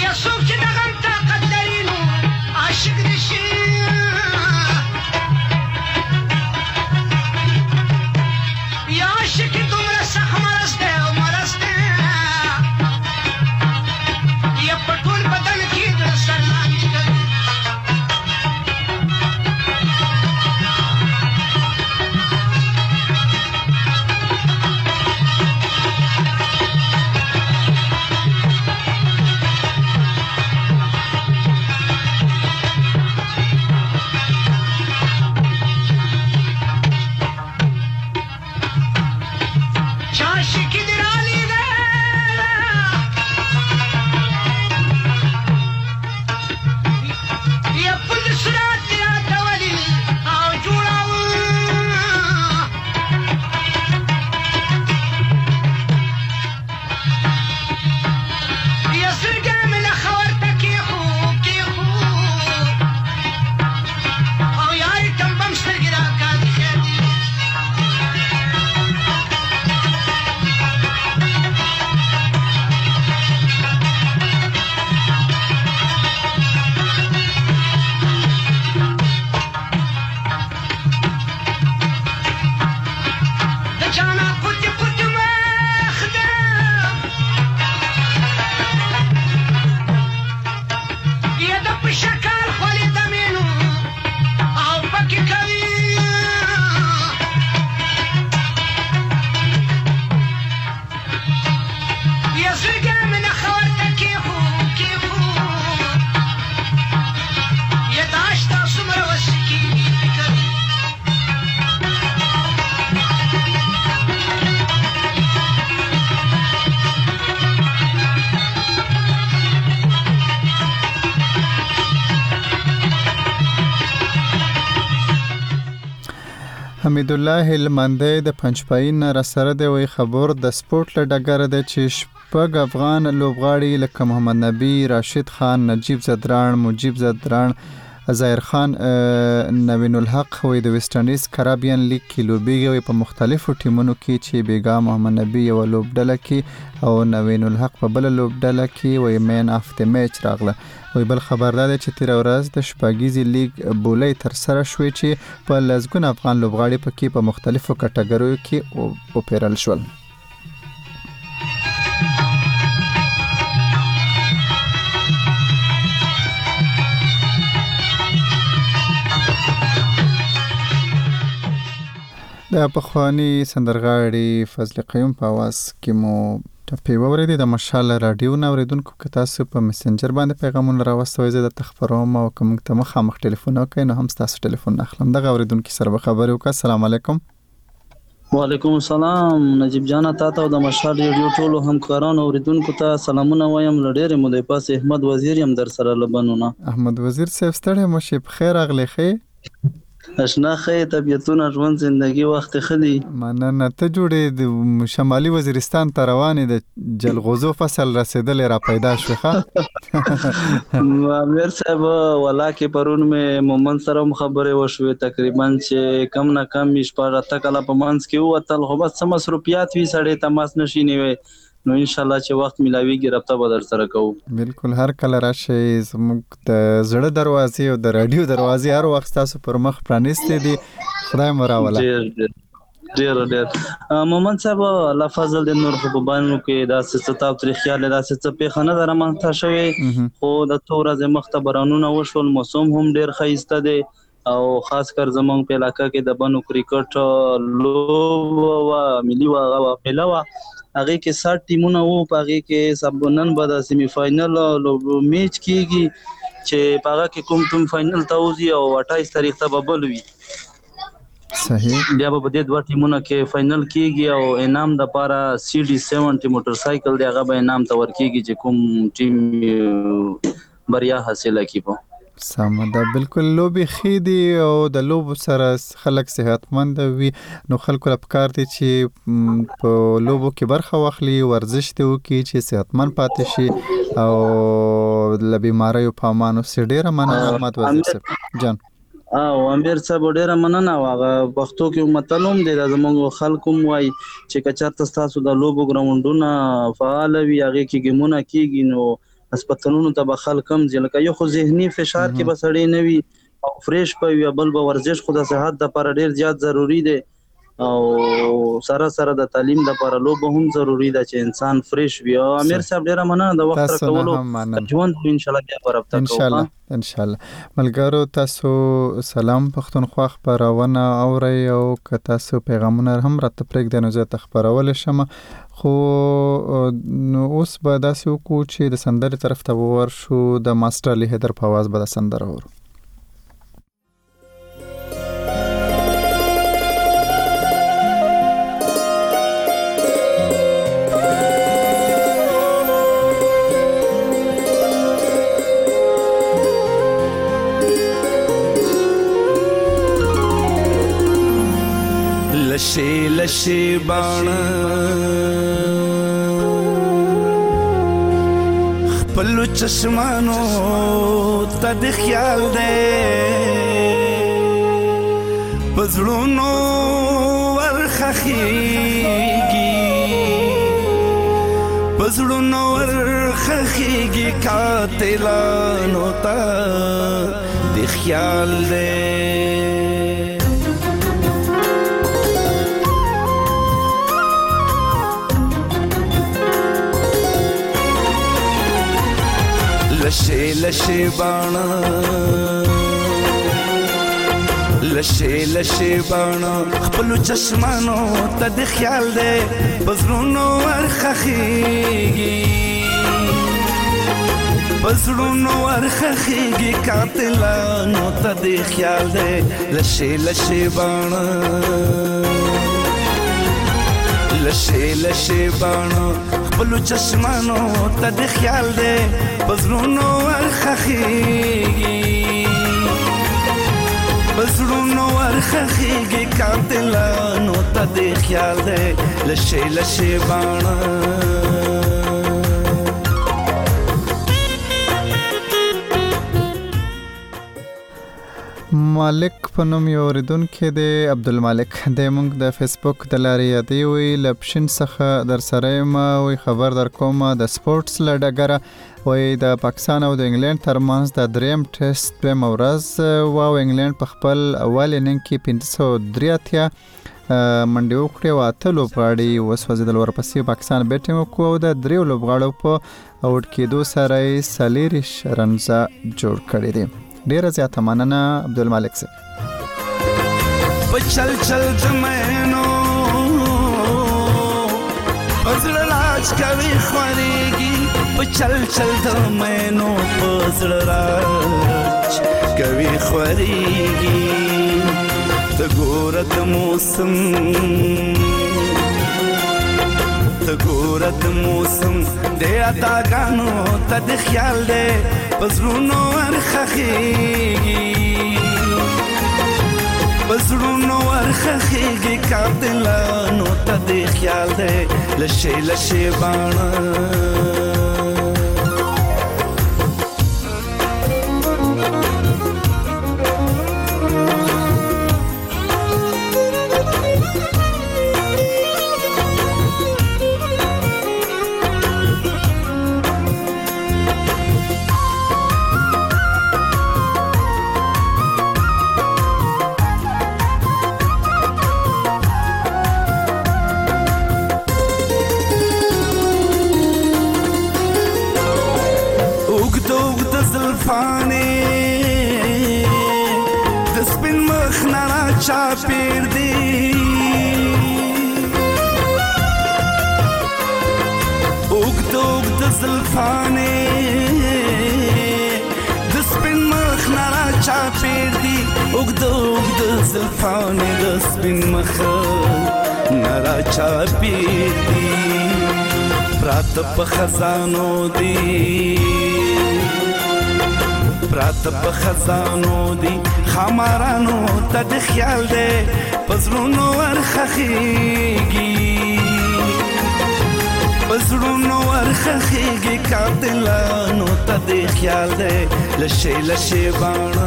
یا څوک چې د غم طاقت لري نو عاشق دې شي یا عاشق دومره سخت مرض دی او مرض دی یا په ټول بدن کې د سر لاندې کوي حمید الله هلمندی د پنځپاین را سره دی وی خبر د سپورت له ډګر د چې شپږ افغان لوبغاړي لکه محمد نبی، راشد خان، نجیب زدران، مجیب زدران، ظاهر خان، نوین الحق وی د ویسټ انډیز کرابین لیگ کې لوبیږي په مختلفو ټیمونو کې چې بیګا محمد نبی یو لوبډله کې او نوین الحق په بل لوبډله کې وی مین اف د میچ راغله. وی بل خبردار چې تیر ورځ د شپږیزي لیگ بولې تر سره شوې چې په لزګون افغان لوبغاړي پکې په مختلفو کټګوریو کې او پیرل شول. د پخوانی سندرغاړي فضل قیوم په आवाज کې مو ټپې وورېدې د مشال رادیو نه اوریدونکو که تاسو په میسنجر باندې پیغامونه راوستوئ زه د تخبروم او کوم ته مخامخ ټلیفون وکړئ نو هم تاسو ټلیفون اخلم. دغه اوریدونکو سره به خبرې وکړه. السلام علیکم. وعلیکم السلام. نجیب جان تاسو د مشال رادیو ټولو همکارانو اوریدونکو ته سلامونه وایم. لډېر مودې پاس احمد وزیر يم در سره لبنونه. احمد وزیر صاحب ستړی مو شي په خیر اغلی خې اشنا خې طبيعتونه ژوند زندگی وخت خلی مننه. ته جوړې د شمالي وزیرستان ته روانې د جلغوزو فصل رسیدل را پیدا شو ښه امیر صاحب ولا کې پرون مې مومن سره خبرې وشوې تقریبا چې کم نه کم شپږ کاله په مانس کې وتل خو بس مصروفیات وی سړې تماس نشي نیوي نو ان شاء الله چې وخت ملاويږي رابطه به در سره کوو. بالکل هر کله راشي زموږ د زړه دروازې او د رادیو دروازې هر وخت تاسو پر مخ پرانیستې دي. خدای مو راوله. ډېر ډېر ډېر مومن صاحب الله فضل د نور په باندې کې دا ستاسو تر خیال دا څه په خنه درمانته شوی خو د تورز مختبرانونه وشول موسم هم ډېر خیسته دی او خاص کر زمونږ په علاقہ کې د بنو کرکټ لوب او ملي واغه پهلوا هغه کې سات ټیمونه وو هغه کې سبنن به د سیمی فائنل میچ کیږي چې هغه کې کوم ټیم فائنل ته وځي او اٹھائیس تاریخ ته به بل وي. صحیح. بیا به د دوه ټیمونو کې فائنل کیږي او انعام د پاره سی ډي سبعین موټر سایکل دی هغه به انعام ته ورکیږي چې کوم ټیم بریا حاصله کړي. سمه ده. بالکل لوبي خېدي او د لوب سره خلک صحتمند وي نو خلکو لپاره دي چې په لوبو کې برخه واخلي ورزش دی وکړي چې صحتمند پاتې شي او ل بیماریو په امانو سي. ډیره مننه احمد وزیر صاحب جان. او امیر صاحب ډیره مننه. واغه پښتو کې متلوم دی د زموږ خلکو وای چې کچارت تاسو د لوبو ګراوندونه فعال وي هغه کې ګمونه کیږي نو هسپتالونو ته به خلک کم ځي. لکه یو خو ذهني فشار کې به سړی نه وي او فریش په وي، بل به ورزش خو د صحت لپاره ډیر زیات ضروری دی او سره سره د تعلیم لپاره لوب هم ضروری ده چې انسان فریش وي. او امیر صاحب ډیره مننه د وخت راکولو، ژوند ان شاء الله بیا برابر کوو. ان شاء الله ان شاء الله. ملګرو تاسو سلام پښتونخوا خبرونه اورئ او که تاسو پیغامونه هم راته پرېږدئ نو زه خبرول شم. خو نو اوس به داسې وکړو چې د سندرې طرف ته ورشو. د ماسټر علي حیدر په اواز به د سندره اورو. لشے لشے بانا خپلو چشمانو تا د خیال دے پزړونو ورخخیږي پزړونو ورخخیږي قاتلانو تا د خیال دے لشے لشے بانا لشے لشے بانا خپلو چشمانو تا د خیال دے پزړونو ورخخیږي پزړونو ورخخیږي قاتلانو تا د خیال دے لشے لشے بانا لشے لشے بانا خپلو چشمانو تا د خیال دے پزړونو ورخخیږي پزړونو ورخخیږي قاتلانو تا د خیال دے لشے لشے بانا مالک په نوم یو اوریدونکی دی عبدالمالک دی. موږ د فیسبوک د لارې یادې وی لپشن څخه در سره یم وی خبر در کوم د سپورټس له ډګره وی د پاکستان او د انګلند ترمنځ د دریم ټیسټ دویم ورځ واو انګلند په خپل اول اننګ کې پنځه سوه درې اتیا منډې وکړې او اته لوبغاړي وسوځېدل. ورپسې پاکستان بیټینګ وکړو او د دریو لوبغاړو په آوټ کېدو سره یې څلېرویشت رنزه جوړ کړي دي. ډیره زیاته مننه عبدالمالک صاحب. چل چل زمینو پزړه راج کوي خوريږي چل چل زمینو پزړه راج کوي خوريږي ته ګوره د موسم ته ګوره د موسم د اداګانو ته د خیال دی پزړونو ورخخیږي پزړونو ورخخیږي قاتلانو ته د خیال دی لشے لشے بانا چاپیر دی اوگد اوگد زلفانے دسپن مخ نارا چاپیر دی اوگد اوگد زلفانے دسپن مخ نارا چاپیر دی پرات پا خزانو دی پرات په خزانو دی خمارانو ته د خیال دی پزړونو ورخخیږي پزړونو ورخخیږي قاتلانو ته د خیال دی لشے لشے بانا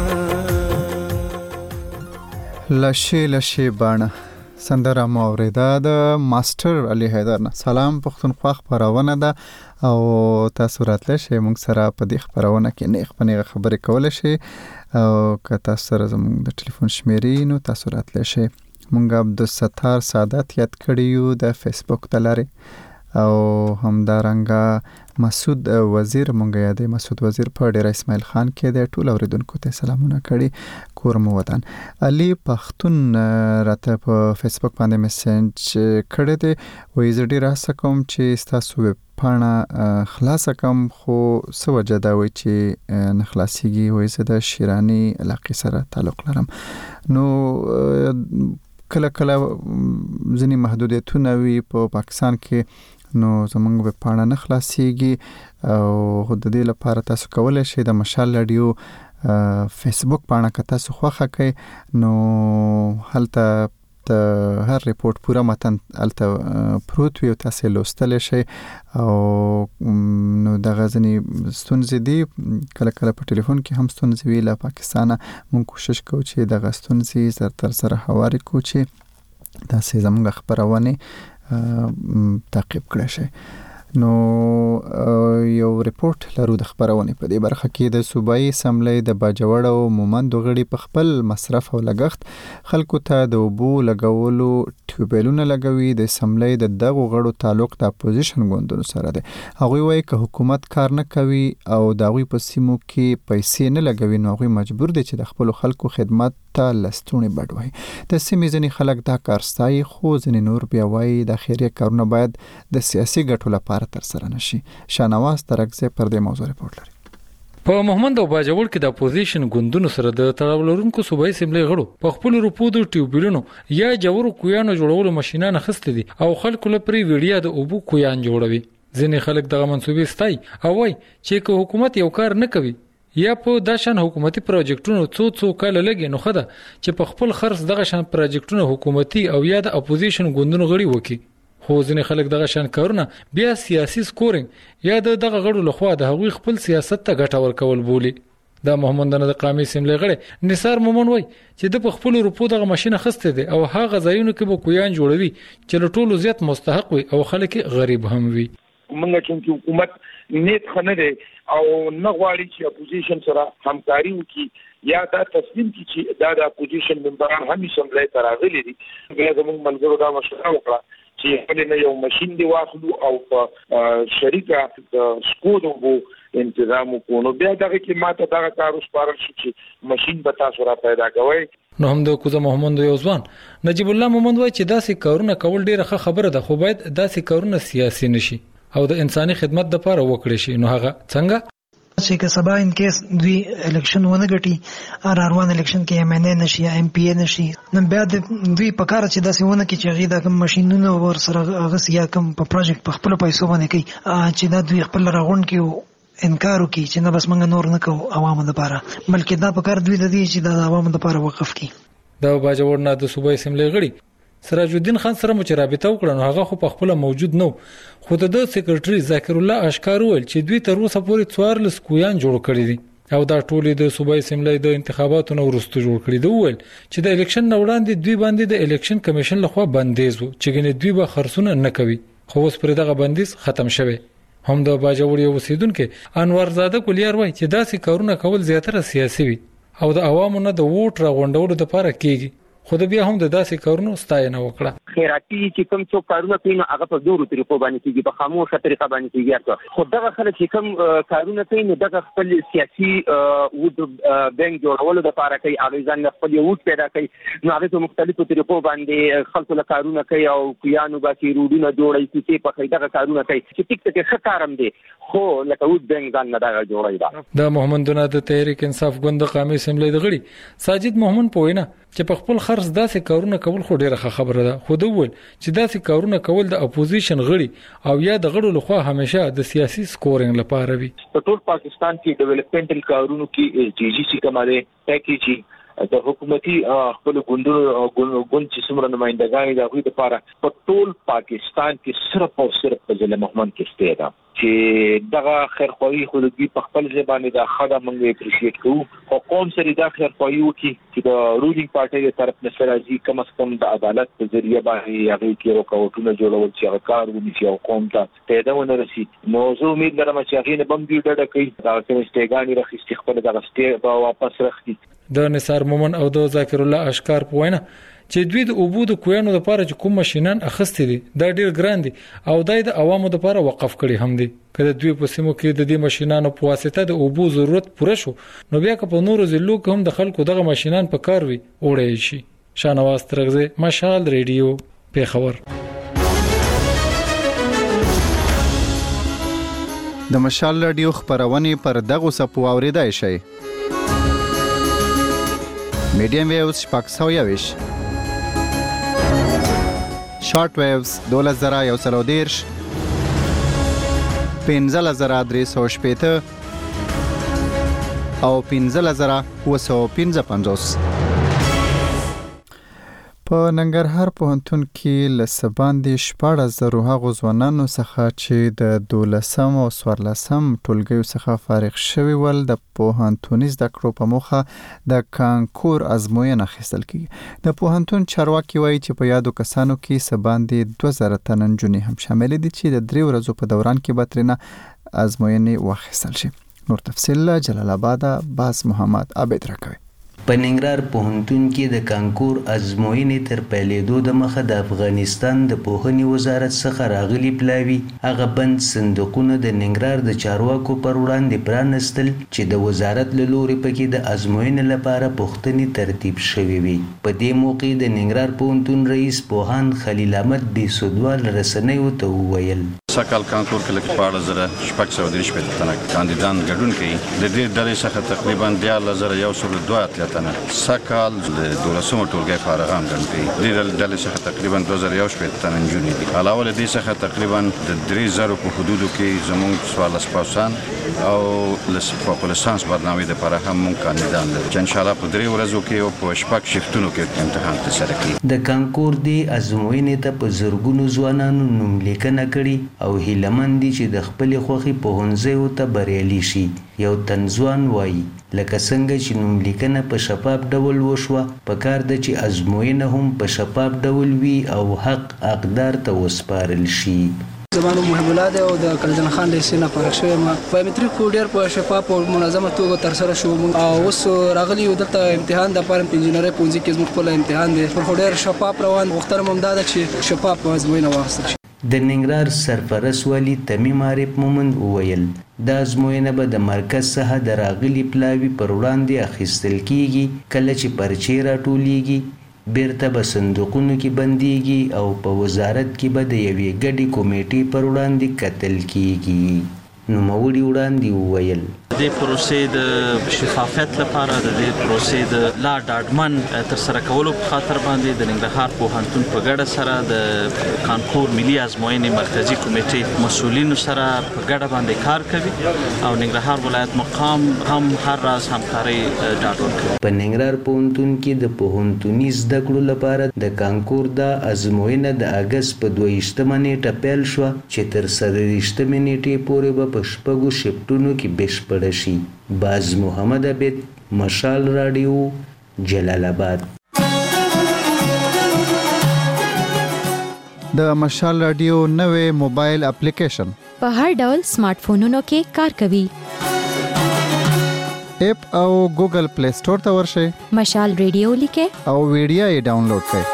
لشے لشے بانا سندره مو اوریدا د ماسټر علي حیدر نه. سلام پښتونخوا خبرونه ده او تاسو راتلی شئ موږ سره په دې خپرونه کې نیغ په نیغه خبرې کولی شئ او که تاسو سره زموږ د ټلیفون شمیرې نو تاسو راتلی شئ. موږ عبدالستار سعادت یاد کړي یو د فیسبوک د لارې او همدارنګه مسعود وزیر مونږ یادې مسعود وزیر په ډیر اسماعیل خان کې د ټول اوریدونکو ته سلامونه کړي کور مو وطن. علي پښتون راته په فیسبوک باندې میسج کړی دی وایي زه ډیر آسه کوم چې تاسو ویب پاڼه خلاص کم خو څه وجه دا وایي چې نه خلاصیږي وایي زه د شیرانی علاقې سره تعلق لرم نو کله کله ځینې محدودیتونه وي په پاکستان کې نو زمونږ به پاڼه نه خلاصیږي او د دې لپاره تاسو کولی شئ د مشال رادیو فیسبوک پاڼه که تاسو خوښه کړئ نو هلته د هر ریپورت پوره متن هلته پروت وي او تاسو لوستلی شئ او نو دغه ځینې ستونزې دي کله کله په ټلیفون کې هم ستونزې وي له پاکستانه موږ کوشش کوو چې دغه ستونزې زر تر سره هوارې کړو چې داسې زموږ خپرونې تعقیب کړی شي. نو یو ریپورت لرو د خبرونه په دې برخه کې د صوبایي اسمبلی د باجوړ او مومند غړي په خپل مصرف او لګښت خلکو ته د اوبو لګولو ټیوبلونه لګوي. د اسمبلی د دغه غړو تعلق د اپوزیشن ګوندونو سره دی. هغوی وایي که حکومت کار نه کوي او د هغوی په سیمو کې پیسې نه لګوي نو هغوی مجبور دي چې د خپل خلکو خدمت ته لستونې بډوي. د سیمې ځینې خلک دا کار ستایي خو ځینې نور بیا وایي د خیریه کارونه باید د سیاسي ګټو لپاره تر سره نشي. شانواز ترکزه پر دې موضوع ریپورت لري. په محمد او باجوړ کې د اپوزیشن ګوندونو سره د تړاو لرونکو صوبایي اسمبلی غړو په خپل روپودو ټیوبلونو یا جوړو کویانو جوړولو ماشينان خسته دي او خلکو لپاره ویډیا د اوبو کویان جوړوي. ځینې خلک دغه منسوبې ستای او وایي چې که حکومت یو کار نه کوي یا په داشان حکومتي پروجیکټونو څو څو کال لګي نو خده چې په خپل خرڅ دغه شان پروجیکټونو حکومتي او یا د اپوزیشن ګوندونو غړي وکي. خو ځینې خلک دغه شان کارونه بیا سیاسي سکورینګ یا د دغه غړو لخوا د هغوی خپل سیاست ته ګټه ورکول بولي. د محمد د قومي اسمبلی غړي نثار مومن وای چې د خپل روپو دغه ماشين خسته دي او هغه ځایونو کې به کویان جوړوي چې له ټولو زیات مستحق وي او خلک غریب هم وي. موږ چې حکومت نیت خنه دی او نه غواړي چې اپوزیشن سره همکاري وکړي یا دا تصمیم کی چې دا د اپوزیشن ممبران هم اسمبلی ته راغلي دي. زموږ منځرو دا مشوره وکړه چې خپل نه یو ماشين دی واخلو او په شریکه د سکودو وو تنظیم کو نو بیا دغه کې ماته دغه کار وسپارل شي چې ماشين به تاسو را پیدا کوي. نو هم د کوزه محمد یو ځوان نجیب الله محمد وای چې داسې کارونه کول ډیره ښه خبره ده خو باید داسې کارونه سیاسي نشي او د انساني خدمت لپاره وکړي شي. نو هغه څنګه چې که سبا ان کیس دوی الیکشن ونه ګټي ار روان الیکشن کې ایم ان ای نشي ایم پی ای نشي نن بیا د دوی په کار چې داسې ونه کې چې غیدا کوم ماشينونه ور سره غس یا کوم په پروجیکټ په خپل پیسو باندې کوي چې دا دوی خپل راغون کې انکار وکړي چې نه بس موږ نور نه کوو عوامو لپاره بلکې دا په کار دوی د دې چې د عوامو لپاره وقف کړي. دا باجوړ نه د صوبایي اسمبلی غړي سراج الدین خان سره مو چې رابطه وکړه نو هغه خو په خپل موجود نو خو د سیکریټري ذاکر الله اشکار ول چې دوی تر اوسه پورې څوارلس کویان جوړ کړي دي او دا ټولې د صوبایي اسمبلی د انتخاباتو نو ورستو جوړ کړي دی ول چې د الیکشن نه وړاندې دوی باندې د الیکشن کمیشن لخوا بندیز وو چې ګنې دوی به خرڅونه نه کوي خو اوس پر دغه بندیز ختم شوه. هم د باجوړ یو اوسیدونکو انور زاده کولیار وای چې داسې کارونه کول زیاتره سیاسي وي او د عوامو نه د ووټ راغونډولو لپاره کیږي. خو د بیا هم د داسې کارونو ستاینه وکړه. خیراتي چې کوم څو کارونه کوي نو هغه په زورو طریقو باندې کیږي په خاموشه طریقه باندې کیږي. خو دغه خلک چې کوم کارونه کوي نو دغه خپل سیاسي ووټ بانک جوړولو لپاره کوي هغه ځان خپل ووټ پیدا کوي نو هغه په مختلفو طریقو باندې خلکو له کارونه کوي او کویانو باندې روډونه جوړوي چې په خیدغه کارونه کوي چې ټیک ټیک ښه کارم دي خو لکه ووټ بانک ځان نه دا جوړوي. د محمد د تحریک انصاف ګوند قومي اسمبلی د غړي ساجد محمد پوینا چې په خپل خرڅ داسې کارونه کول خو ډیره خبره ده خو دوی چې داسې کارونه کول د اپوزیشن غړي او یا د غړو لخوا همیشه د سیاسي سکورینګ لپاره وي. په ټول پاکستان کې ډیولپمنټل کارونو کې جی جی سی کماله پیکیجي د حکومتي خپل ګوندونو ګوند چې څومره نمائندګان دي هغوی لپاره په ټول پاکستان کې صرف او صرف په ضلع محمد کې شته ده چې دغه خیرخواهي خو دوی په خپل ځبانه د خدا منګي اپریشیټ کوو خو قوم سره دا خیرخواهي وکړي چې د رولینګ پارټي د طرف نه سره راځي کم از کم د عدالت په ذریعہ باندې هغه کې رکاوټونه جوړول چې هغه کار ونیسي او قوم ته پیدا ونه رسي نو زه امید لرم چې هغه نه بم دی ډډه کوي دا چې استګانی راخستي خپل دغه سټي په واپس راخلي د نثار مومن او د ذاکر الله اشکار په وینا چې دوی د اوبو د کویانو لپاره چې کوم ماشينان اخستې دي دا ډیر ګران دي او دای د عوامو لپاره وقف کړي هم دي کله دوی په سیمو کې د دې ماشينانو په واسطه د اوبو ضرورت پوره شو نو بیا که په نورو ضلعو کې هم د خلکو دغه ماشينان په کار وي وړي شي شانواز ترغزه مشال ریډیو پیښور د مشال ریډیو خبرونه پر دغه سپو اوریدای شي میډیم ویوز شپږ سوه یویش شارټ ویوز دولس زره یو سل او دېرش پنځلس زره درې سوه شپېته او پنځلس زره اووه سوه پنځه پنځوس. په ننګرهار پوهنتون کې له څه باندې شپاړس زره هغو ځوانانو څخه چې د دولسم او څوارلسم ټولګیو څخه فارغ شوي ول د پوهنتوني زده کړو په موخه د کانکور ازموینه اخیستل کیږي. د پوهنتون چارواکي وایي چې په یادو کسانو کې څه باندې دوه زره تنه نجونې هم شامل دي چې د درې ورځو په دوران کې به ترېنه ازموینې واخیستل شي. نور تفصیل له جلال آباد باز محمد عابد راکوي. په ننګرهار پوهنتون کې د کانکور ازموینې تر پیلېدو د مخه د افغانستان د پوهنې وزارت څخه راغلي پلاوي هغه بند صندوقونه د ننګرهار د چارواکو پر وړاندې پرانستل چې د وزارت له لوري پکې د ازموینې لپاره پوښتنې ترتیب شوې وي. په دې موقع د ننګرهار پوهنتون رئیس پوهاند خلیل احمد بیسودوال رسنیو ته وویل سکهال کانکور کې لکه شپاړس زره شپږ سوه درې شپېته تنه کاندیدان ګډون کوي. د دې ډلې څخه تقریبا دیارلس زره یو سل دوه اتیا تنه سکهال د دولسمه ټولګۍ فارغان ګڼل کوي. د دې ډلې څخه تقریبا دوه زره یو شپېته تنه نجونې دي. علاوه له دې څخه تقریبا د درې زرو په حدودو کې زموږ څوارلس پوسان او فوق لیسانس برنامې دپاره هم موږ کاندیدان لرو چې انشاءالله په درې ورځو کې او په شپږ شفتونو کې امتحان ترسره کړي. د کانکور دې ازموینې ته په زرګونو ځوانانو نوملیکنه کړي او هیلهمند دي چې د خپلې خوښې پوهنځیو ته بریالي شي. یو تنځوان وایي لکه څنګه چې نوملیکنه په شفاف ډول وشوه پکار ده چې ازموینه هم په شفاف ډول وي او حق حقدار ته وسپارل شي. زمانو محب الله دی او د کلجن خان د سینا فارغ شوی ما بایومټریک ډیر په شفاف او منظمه توګه تر سره شو او اوس راغلی یو دلته امتحان د پاره انجینري پونځي کې زموږ خپل امتحان دی پر ډیر شفاف روان وختره ممداد چې شفاف ازموینه واخیستل شي. د ننګرهار سرپرست والی تمیم عارف مومند وویل د ازموینه به د مرکز څخه د راغلي پلاوي پر وړاندې اخیستل کیږي کله چې پرچې راټولیږي بیرته به صندوقونو کې بندیږي او په وزارت کې به د یوې ګډې کمیټې پر وړاندې کتل کیږي. نوموړي وړاندې وویل د دې پروسې د شفافیت لپاره د دې پروسې د لا ډاډمن ترسره کولو په خاطر باندې د ننګرهار پوهنتون په ګډه سره د کانکور ملي ازموینې مرکزي کمیټې مسؤلینو سره په ګډه باندې کار کوي او ننګرهار ولایت مقام هم هر راز همکاري ډاډمن کوي. په ننګرهار پوهنتون کې د پوهنتوني زده کړو لپاره د کانکور د ازموینه د اګست په دوه ویشتمه نیټه پیل شوه چې تر څلوېښتمې نیټې پورې به په شپږو شفټونو کې بشپړه شي. باز محمد عابد مشال رادیو جلال آباد. د مشال رادیو نوې موبایل اپلیکیشن په هر ډول سمارټ فونونو کې کار کوي. اپ او ګوګل پلی سٹور ته ورشئ مشال رادیو لیکئ او ویډیو یې ډاونلوډ کړئ.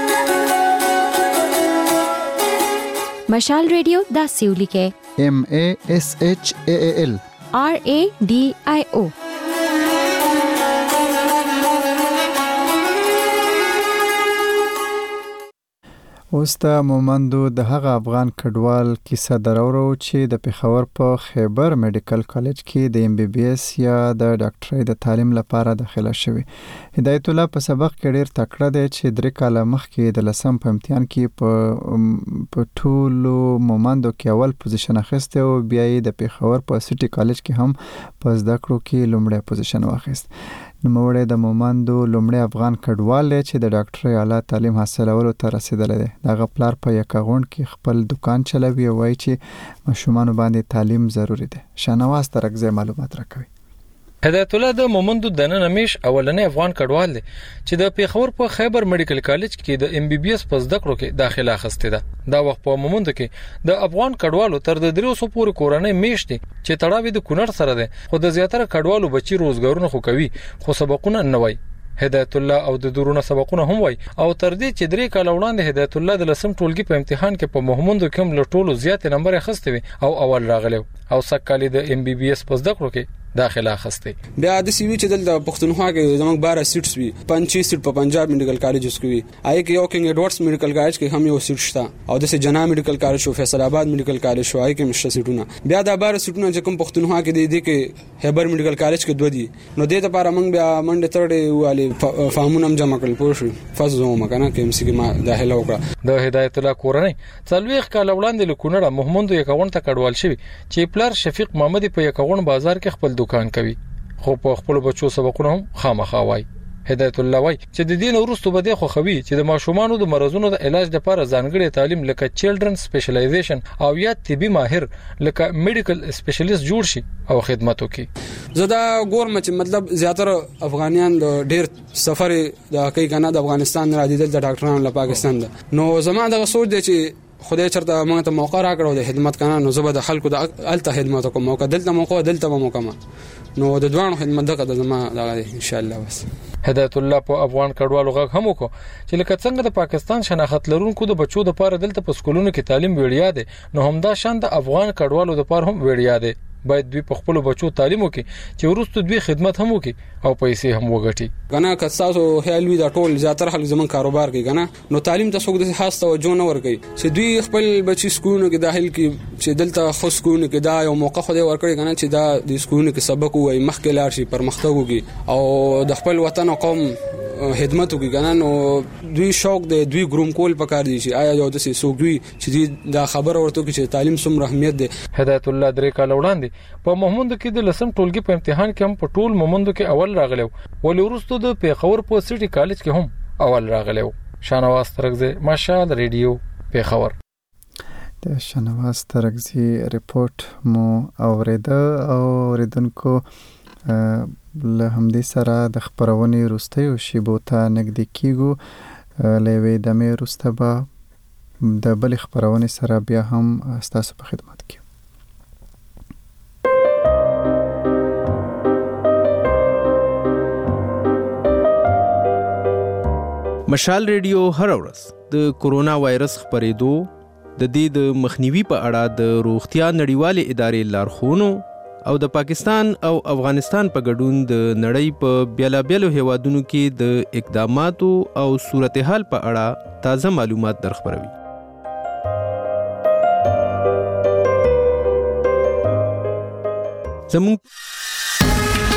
مشال رادیو داسې ولیکئ M A S H A A L R A D I O. اوس د مومندو د هغه افغان کډوال کیسه درورو چې د پېښور په خیبر میډیکل کالج کې د ایم بي بي اس یا د ډاکټرۍ د تعلیم لپاره داخله شوی. هدایت الله په سبق کې ډېر تکړه دی چې درې کاله مخکې د لسم په امتحان کې په په ټولو مومندو کې اول پوزیشن اخیستی او بیا یې د پېښور په سټي کالج کې هم په زده کړو کې لومړی پوزیشن واخیست. نوموړی د مومندو لومړی افغان کډوال دی چې د ډاکټرۍ اعلی تعلیم حاصلولو ته رسېدلی دی. دغه پلار په یکاغوند کې خپل دکان چلوي او وایي چې ماشومانو باندې تعلیم ضروری دی. شاهنواز ترکزی معلومات راکوي. هدایت الله د مومندو د نن میش اولنې افغان کډوال دی چې د پیښور په خیبر میډیکل کالج کې د ام بي بي اس په زده کړو کې داخله اخیسته ده. دا وخت په مومندو کې د افغان کډوالو تر د درې سوه پورې کورنۍ میش دي چې تړاو د کونړ سره ده. خو د زیاتره کډوالو بچي روزګارونه خو کوي خو سبقونه نه وای. هدایت الله او د درونه سبقونه هم وای او تر دې چې درې کال وړاندې هدایت الله د لسم ټولګي په امتحان کې په مومندو کې هم له ټولو زیات نمبر اخیسته وي او اول راغلی او سکهالی د ام بي بي اس په زده کړو کې داخله اخسته. بیا د سی وی چې د پښتونخوا کې زموږ بارہ سیټس وي پنځه سیټ په پنجاب میډیکل کالج کې وي. آی کې یو کینګ ایډورډز میډیکل کالج کې هم یو سیټ شته او د جنا میډیکل کالج شو فیصل آباد میډیکل کالج شو آی کې مشته سیټونه. بیا د بارہ سیټونه چې کوم پښتونخوا کې دي د کې خیبر میډیکل کالج کې دوه دي نو د لپاره موږ بیا منډه ترډه والی فهمونه جمع کړل پوه شو فاز زوم کنه کې ام سی کې ما داخله وکړه. د هدایت الله کورنۍ څلويخ کال وړاندې له کونړه محمود یکاون ته کډوال شوی چې پلار شفیق محمد په یکاون بازار کې خپل دکان کوي خو په خپل بچو سبقونه هم خامخا وای. هدایت الله وای چې د دین وروسته به د خو خوي چې د ماشومانو د مرزونو د علاج لپاره ځانګړي تعلیم لکه چیلډرن سپیشلایزیشن او یا طبي ماهر لکه میډیکل سپیشلیست جوړ شي او خدمت وکړي. زدا ګورم چې مطلب زیاتره افغانیان د ډیر سفر د کوي کنه د افغانستان را دي د ډاکټرانو له پاکستان ده. نو زما د سوچ دی چې خدای چرته موږ ته موقع راکړو د خدمت کنه نو زبر د خلکو د الته خدمت کوم موقع دلته موقع دلته موقع ما نو د دوانو خدمت دغه د زما دغه ان شاء الله. بس هدایت الله په افغان کډوالو غږ هم وکړو چې لکه څنګه د پاکستان شناخت لرونکو د بچو د لپاره دلته په سکولونو کې تعلیم وړیا دي نو همدا شان د افغان کډوالو د لپاره هم وړیا دي. باید دوی په خپل بچو تعلیم وکړي چې ورسته دوی خدمت هم وکړي او پیسې هم وګټي. کنه که تاسو هیلوي دا ټول زیاتره خلک زمون کاروبار کوي کنه نو تعلیم ته څوک د خاص توجه نه ورکوي چې دوی خپل بچي سکولونو کې داخل کړي چې دلته خو سکولونو کې دا یو موقع خو دې ورکړي کنه چې دا د سکولونو کې سبق وای مخکې لار شي پرمختګ وکړي او د خپل وطن او قوم خدمت وکړي کنه نو دوی شوق دی دوی ګروم کول پکار دي چې آیا یو د سې دوی چې دا خبر ورته کې چې تعلیم څومره اهمیت دی. هدایت الله درې کال وړاندې په مومند کې د لسم ټولګي په امتحان کې هم په ټول مومند کې اول راغلی ولې ورسته د پیښور په سټي کالج کې هم اول راغلی. شاهنواز ترکزی ماشال ریډیو پیښور. د شاهنواز ترکزی ریپورت مو اوریده او اوریدونکو له همدې سره د خبرونې وروستیو شیبو ته نږدې کیږو. له یوې دمې وروسته به د بلې خبرونې سره بیا هم ستاسو په خدمت کې. مشال ریډیو هر ورځ د کورونا وایرس خبرېدو د دې د مخنیوي په اړه د روغتیا نړیوالې ادارې لارښوونو او د پاکستان او افغانستان په ګډون د نړۍ په بیلابیلو هیوادونو کې د اقداماتو او صورتحال په اړه تازه معلومات درخبروي. زموږ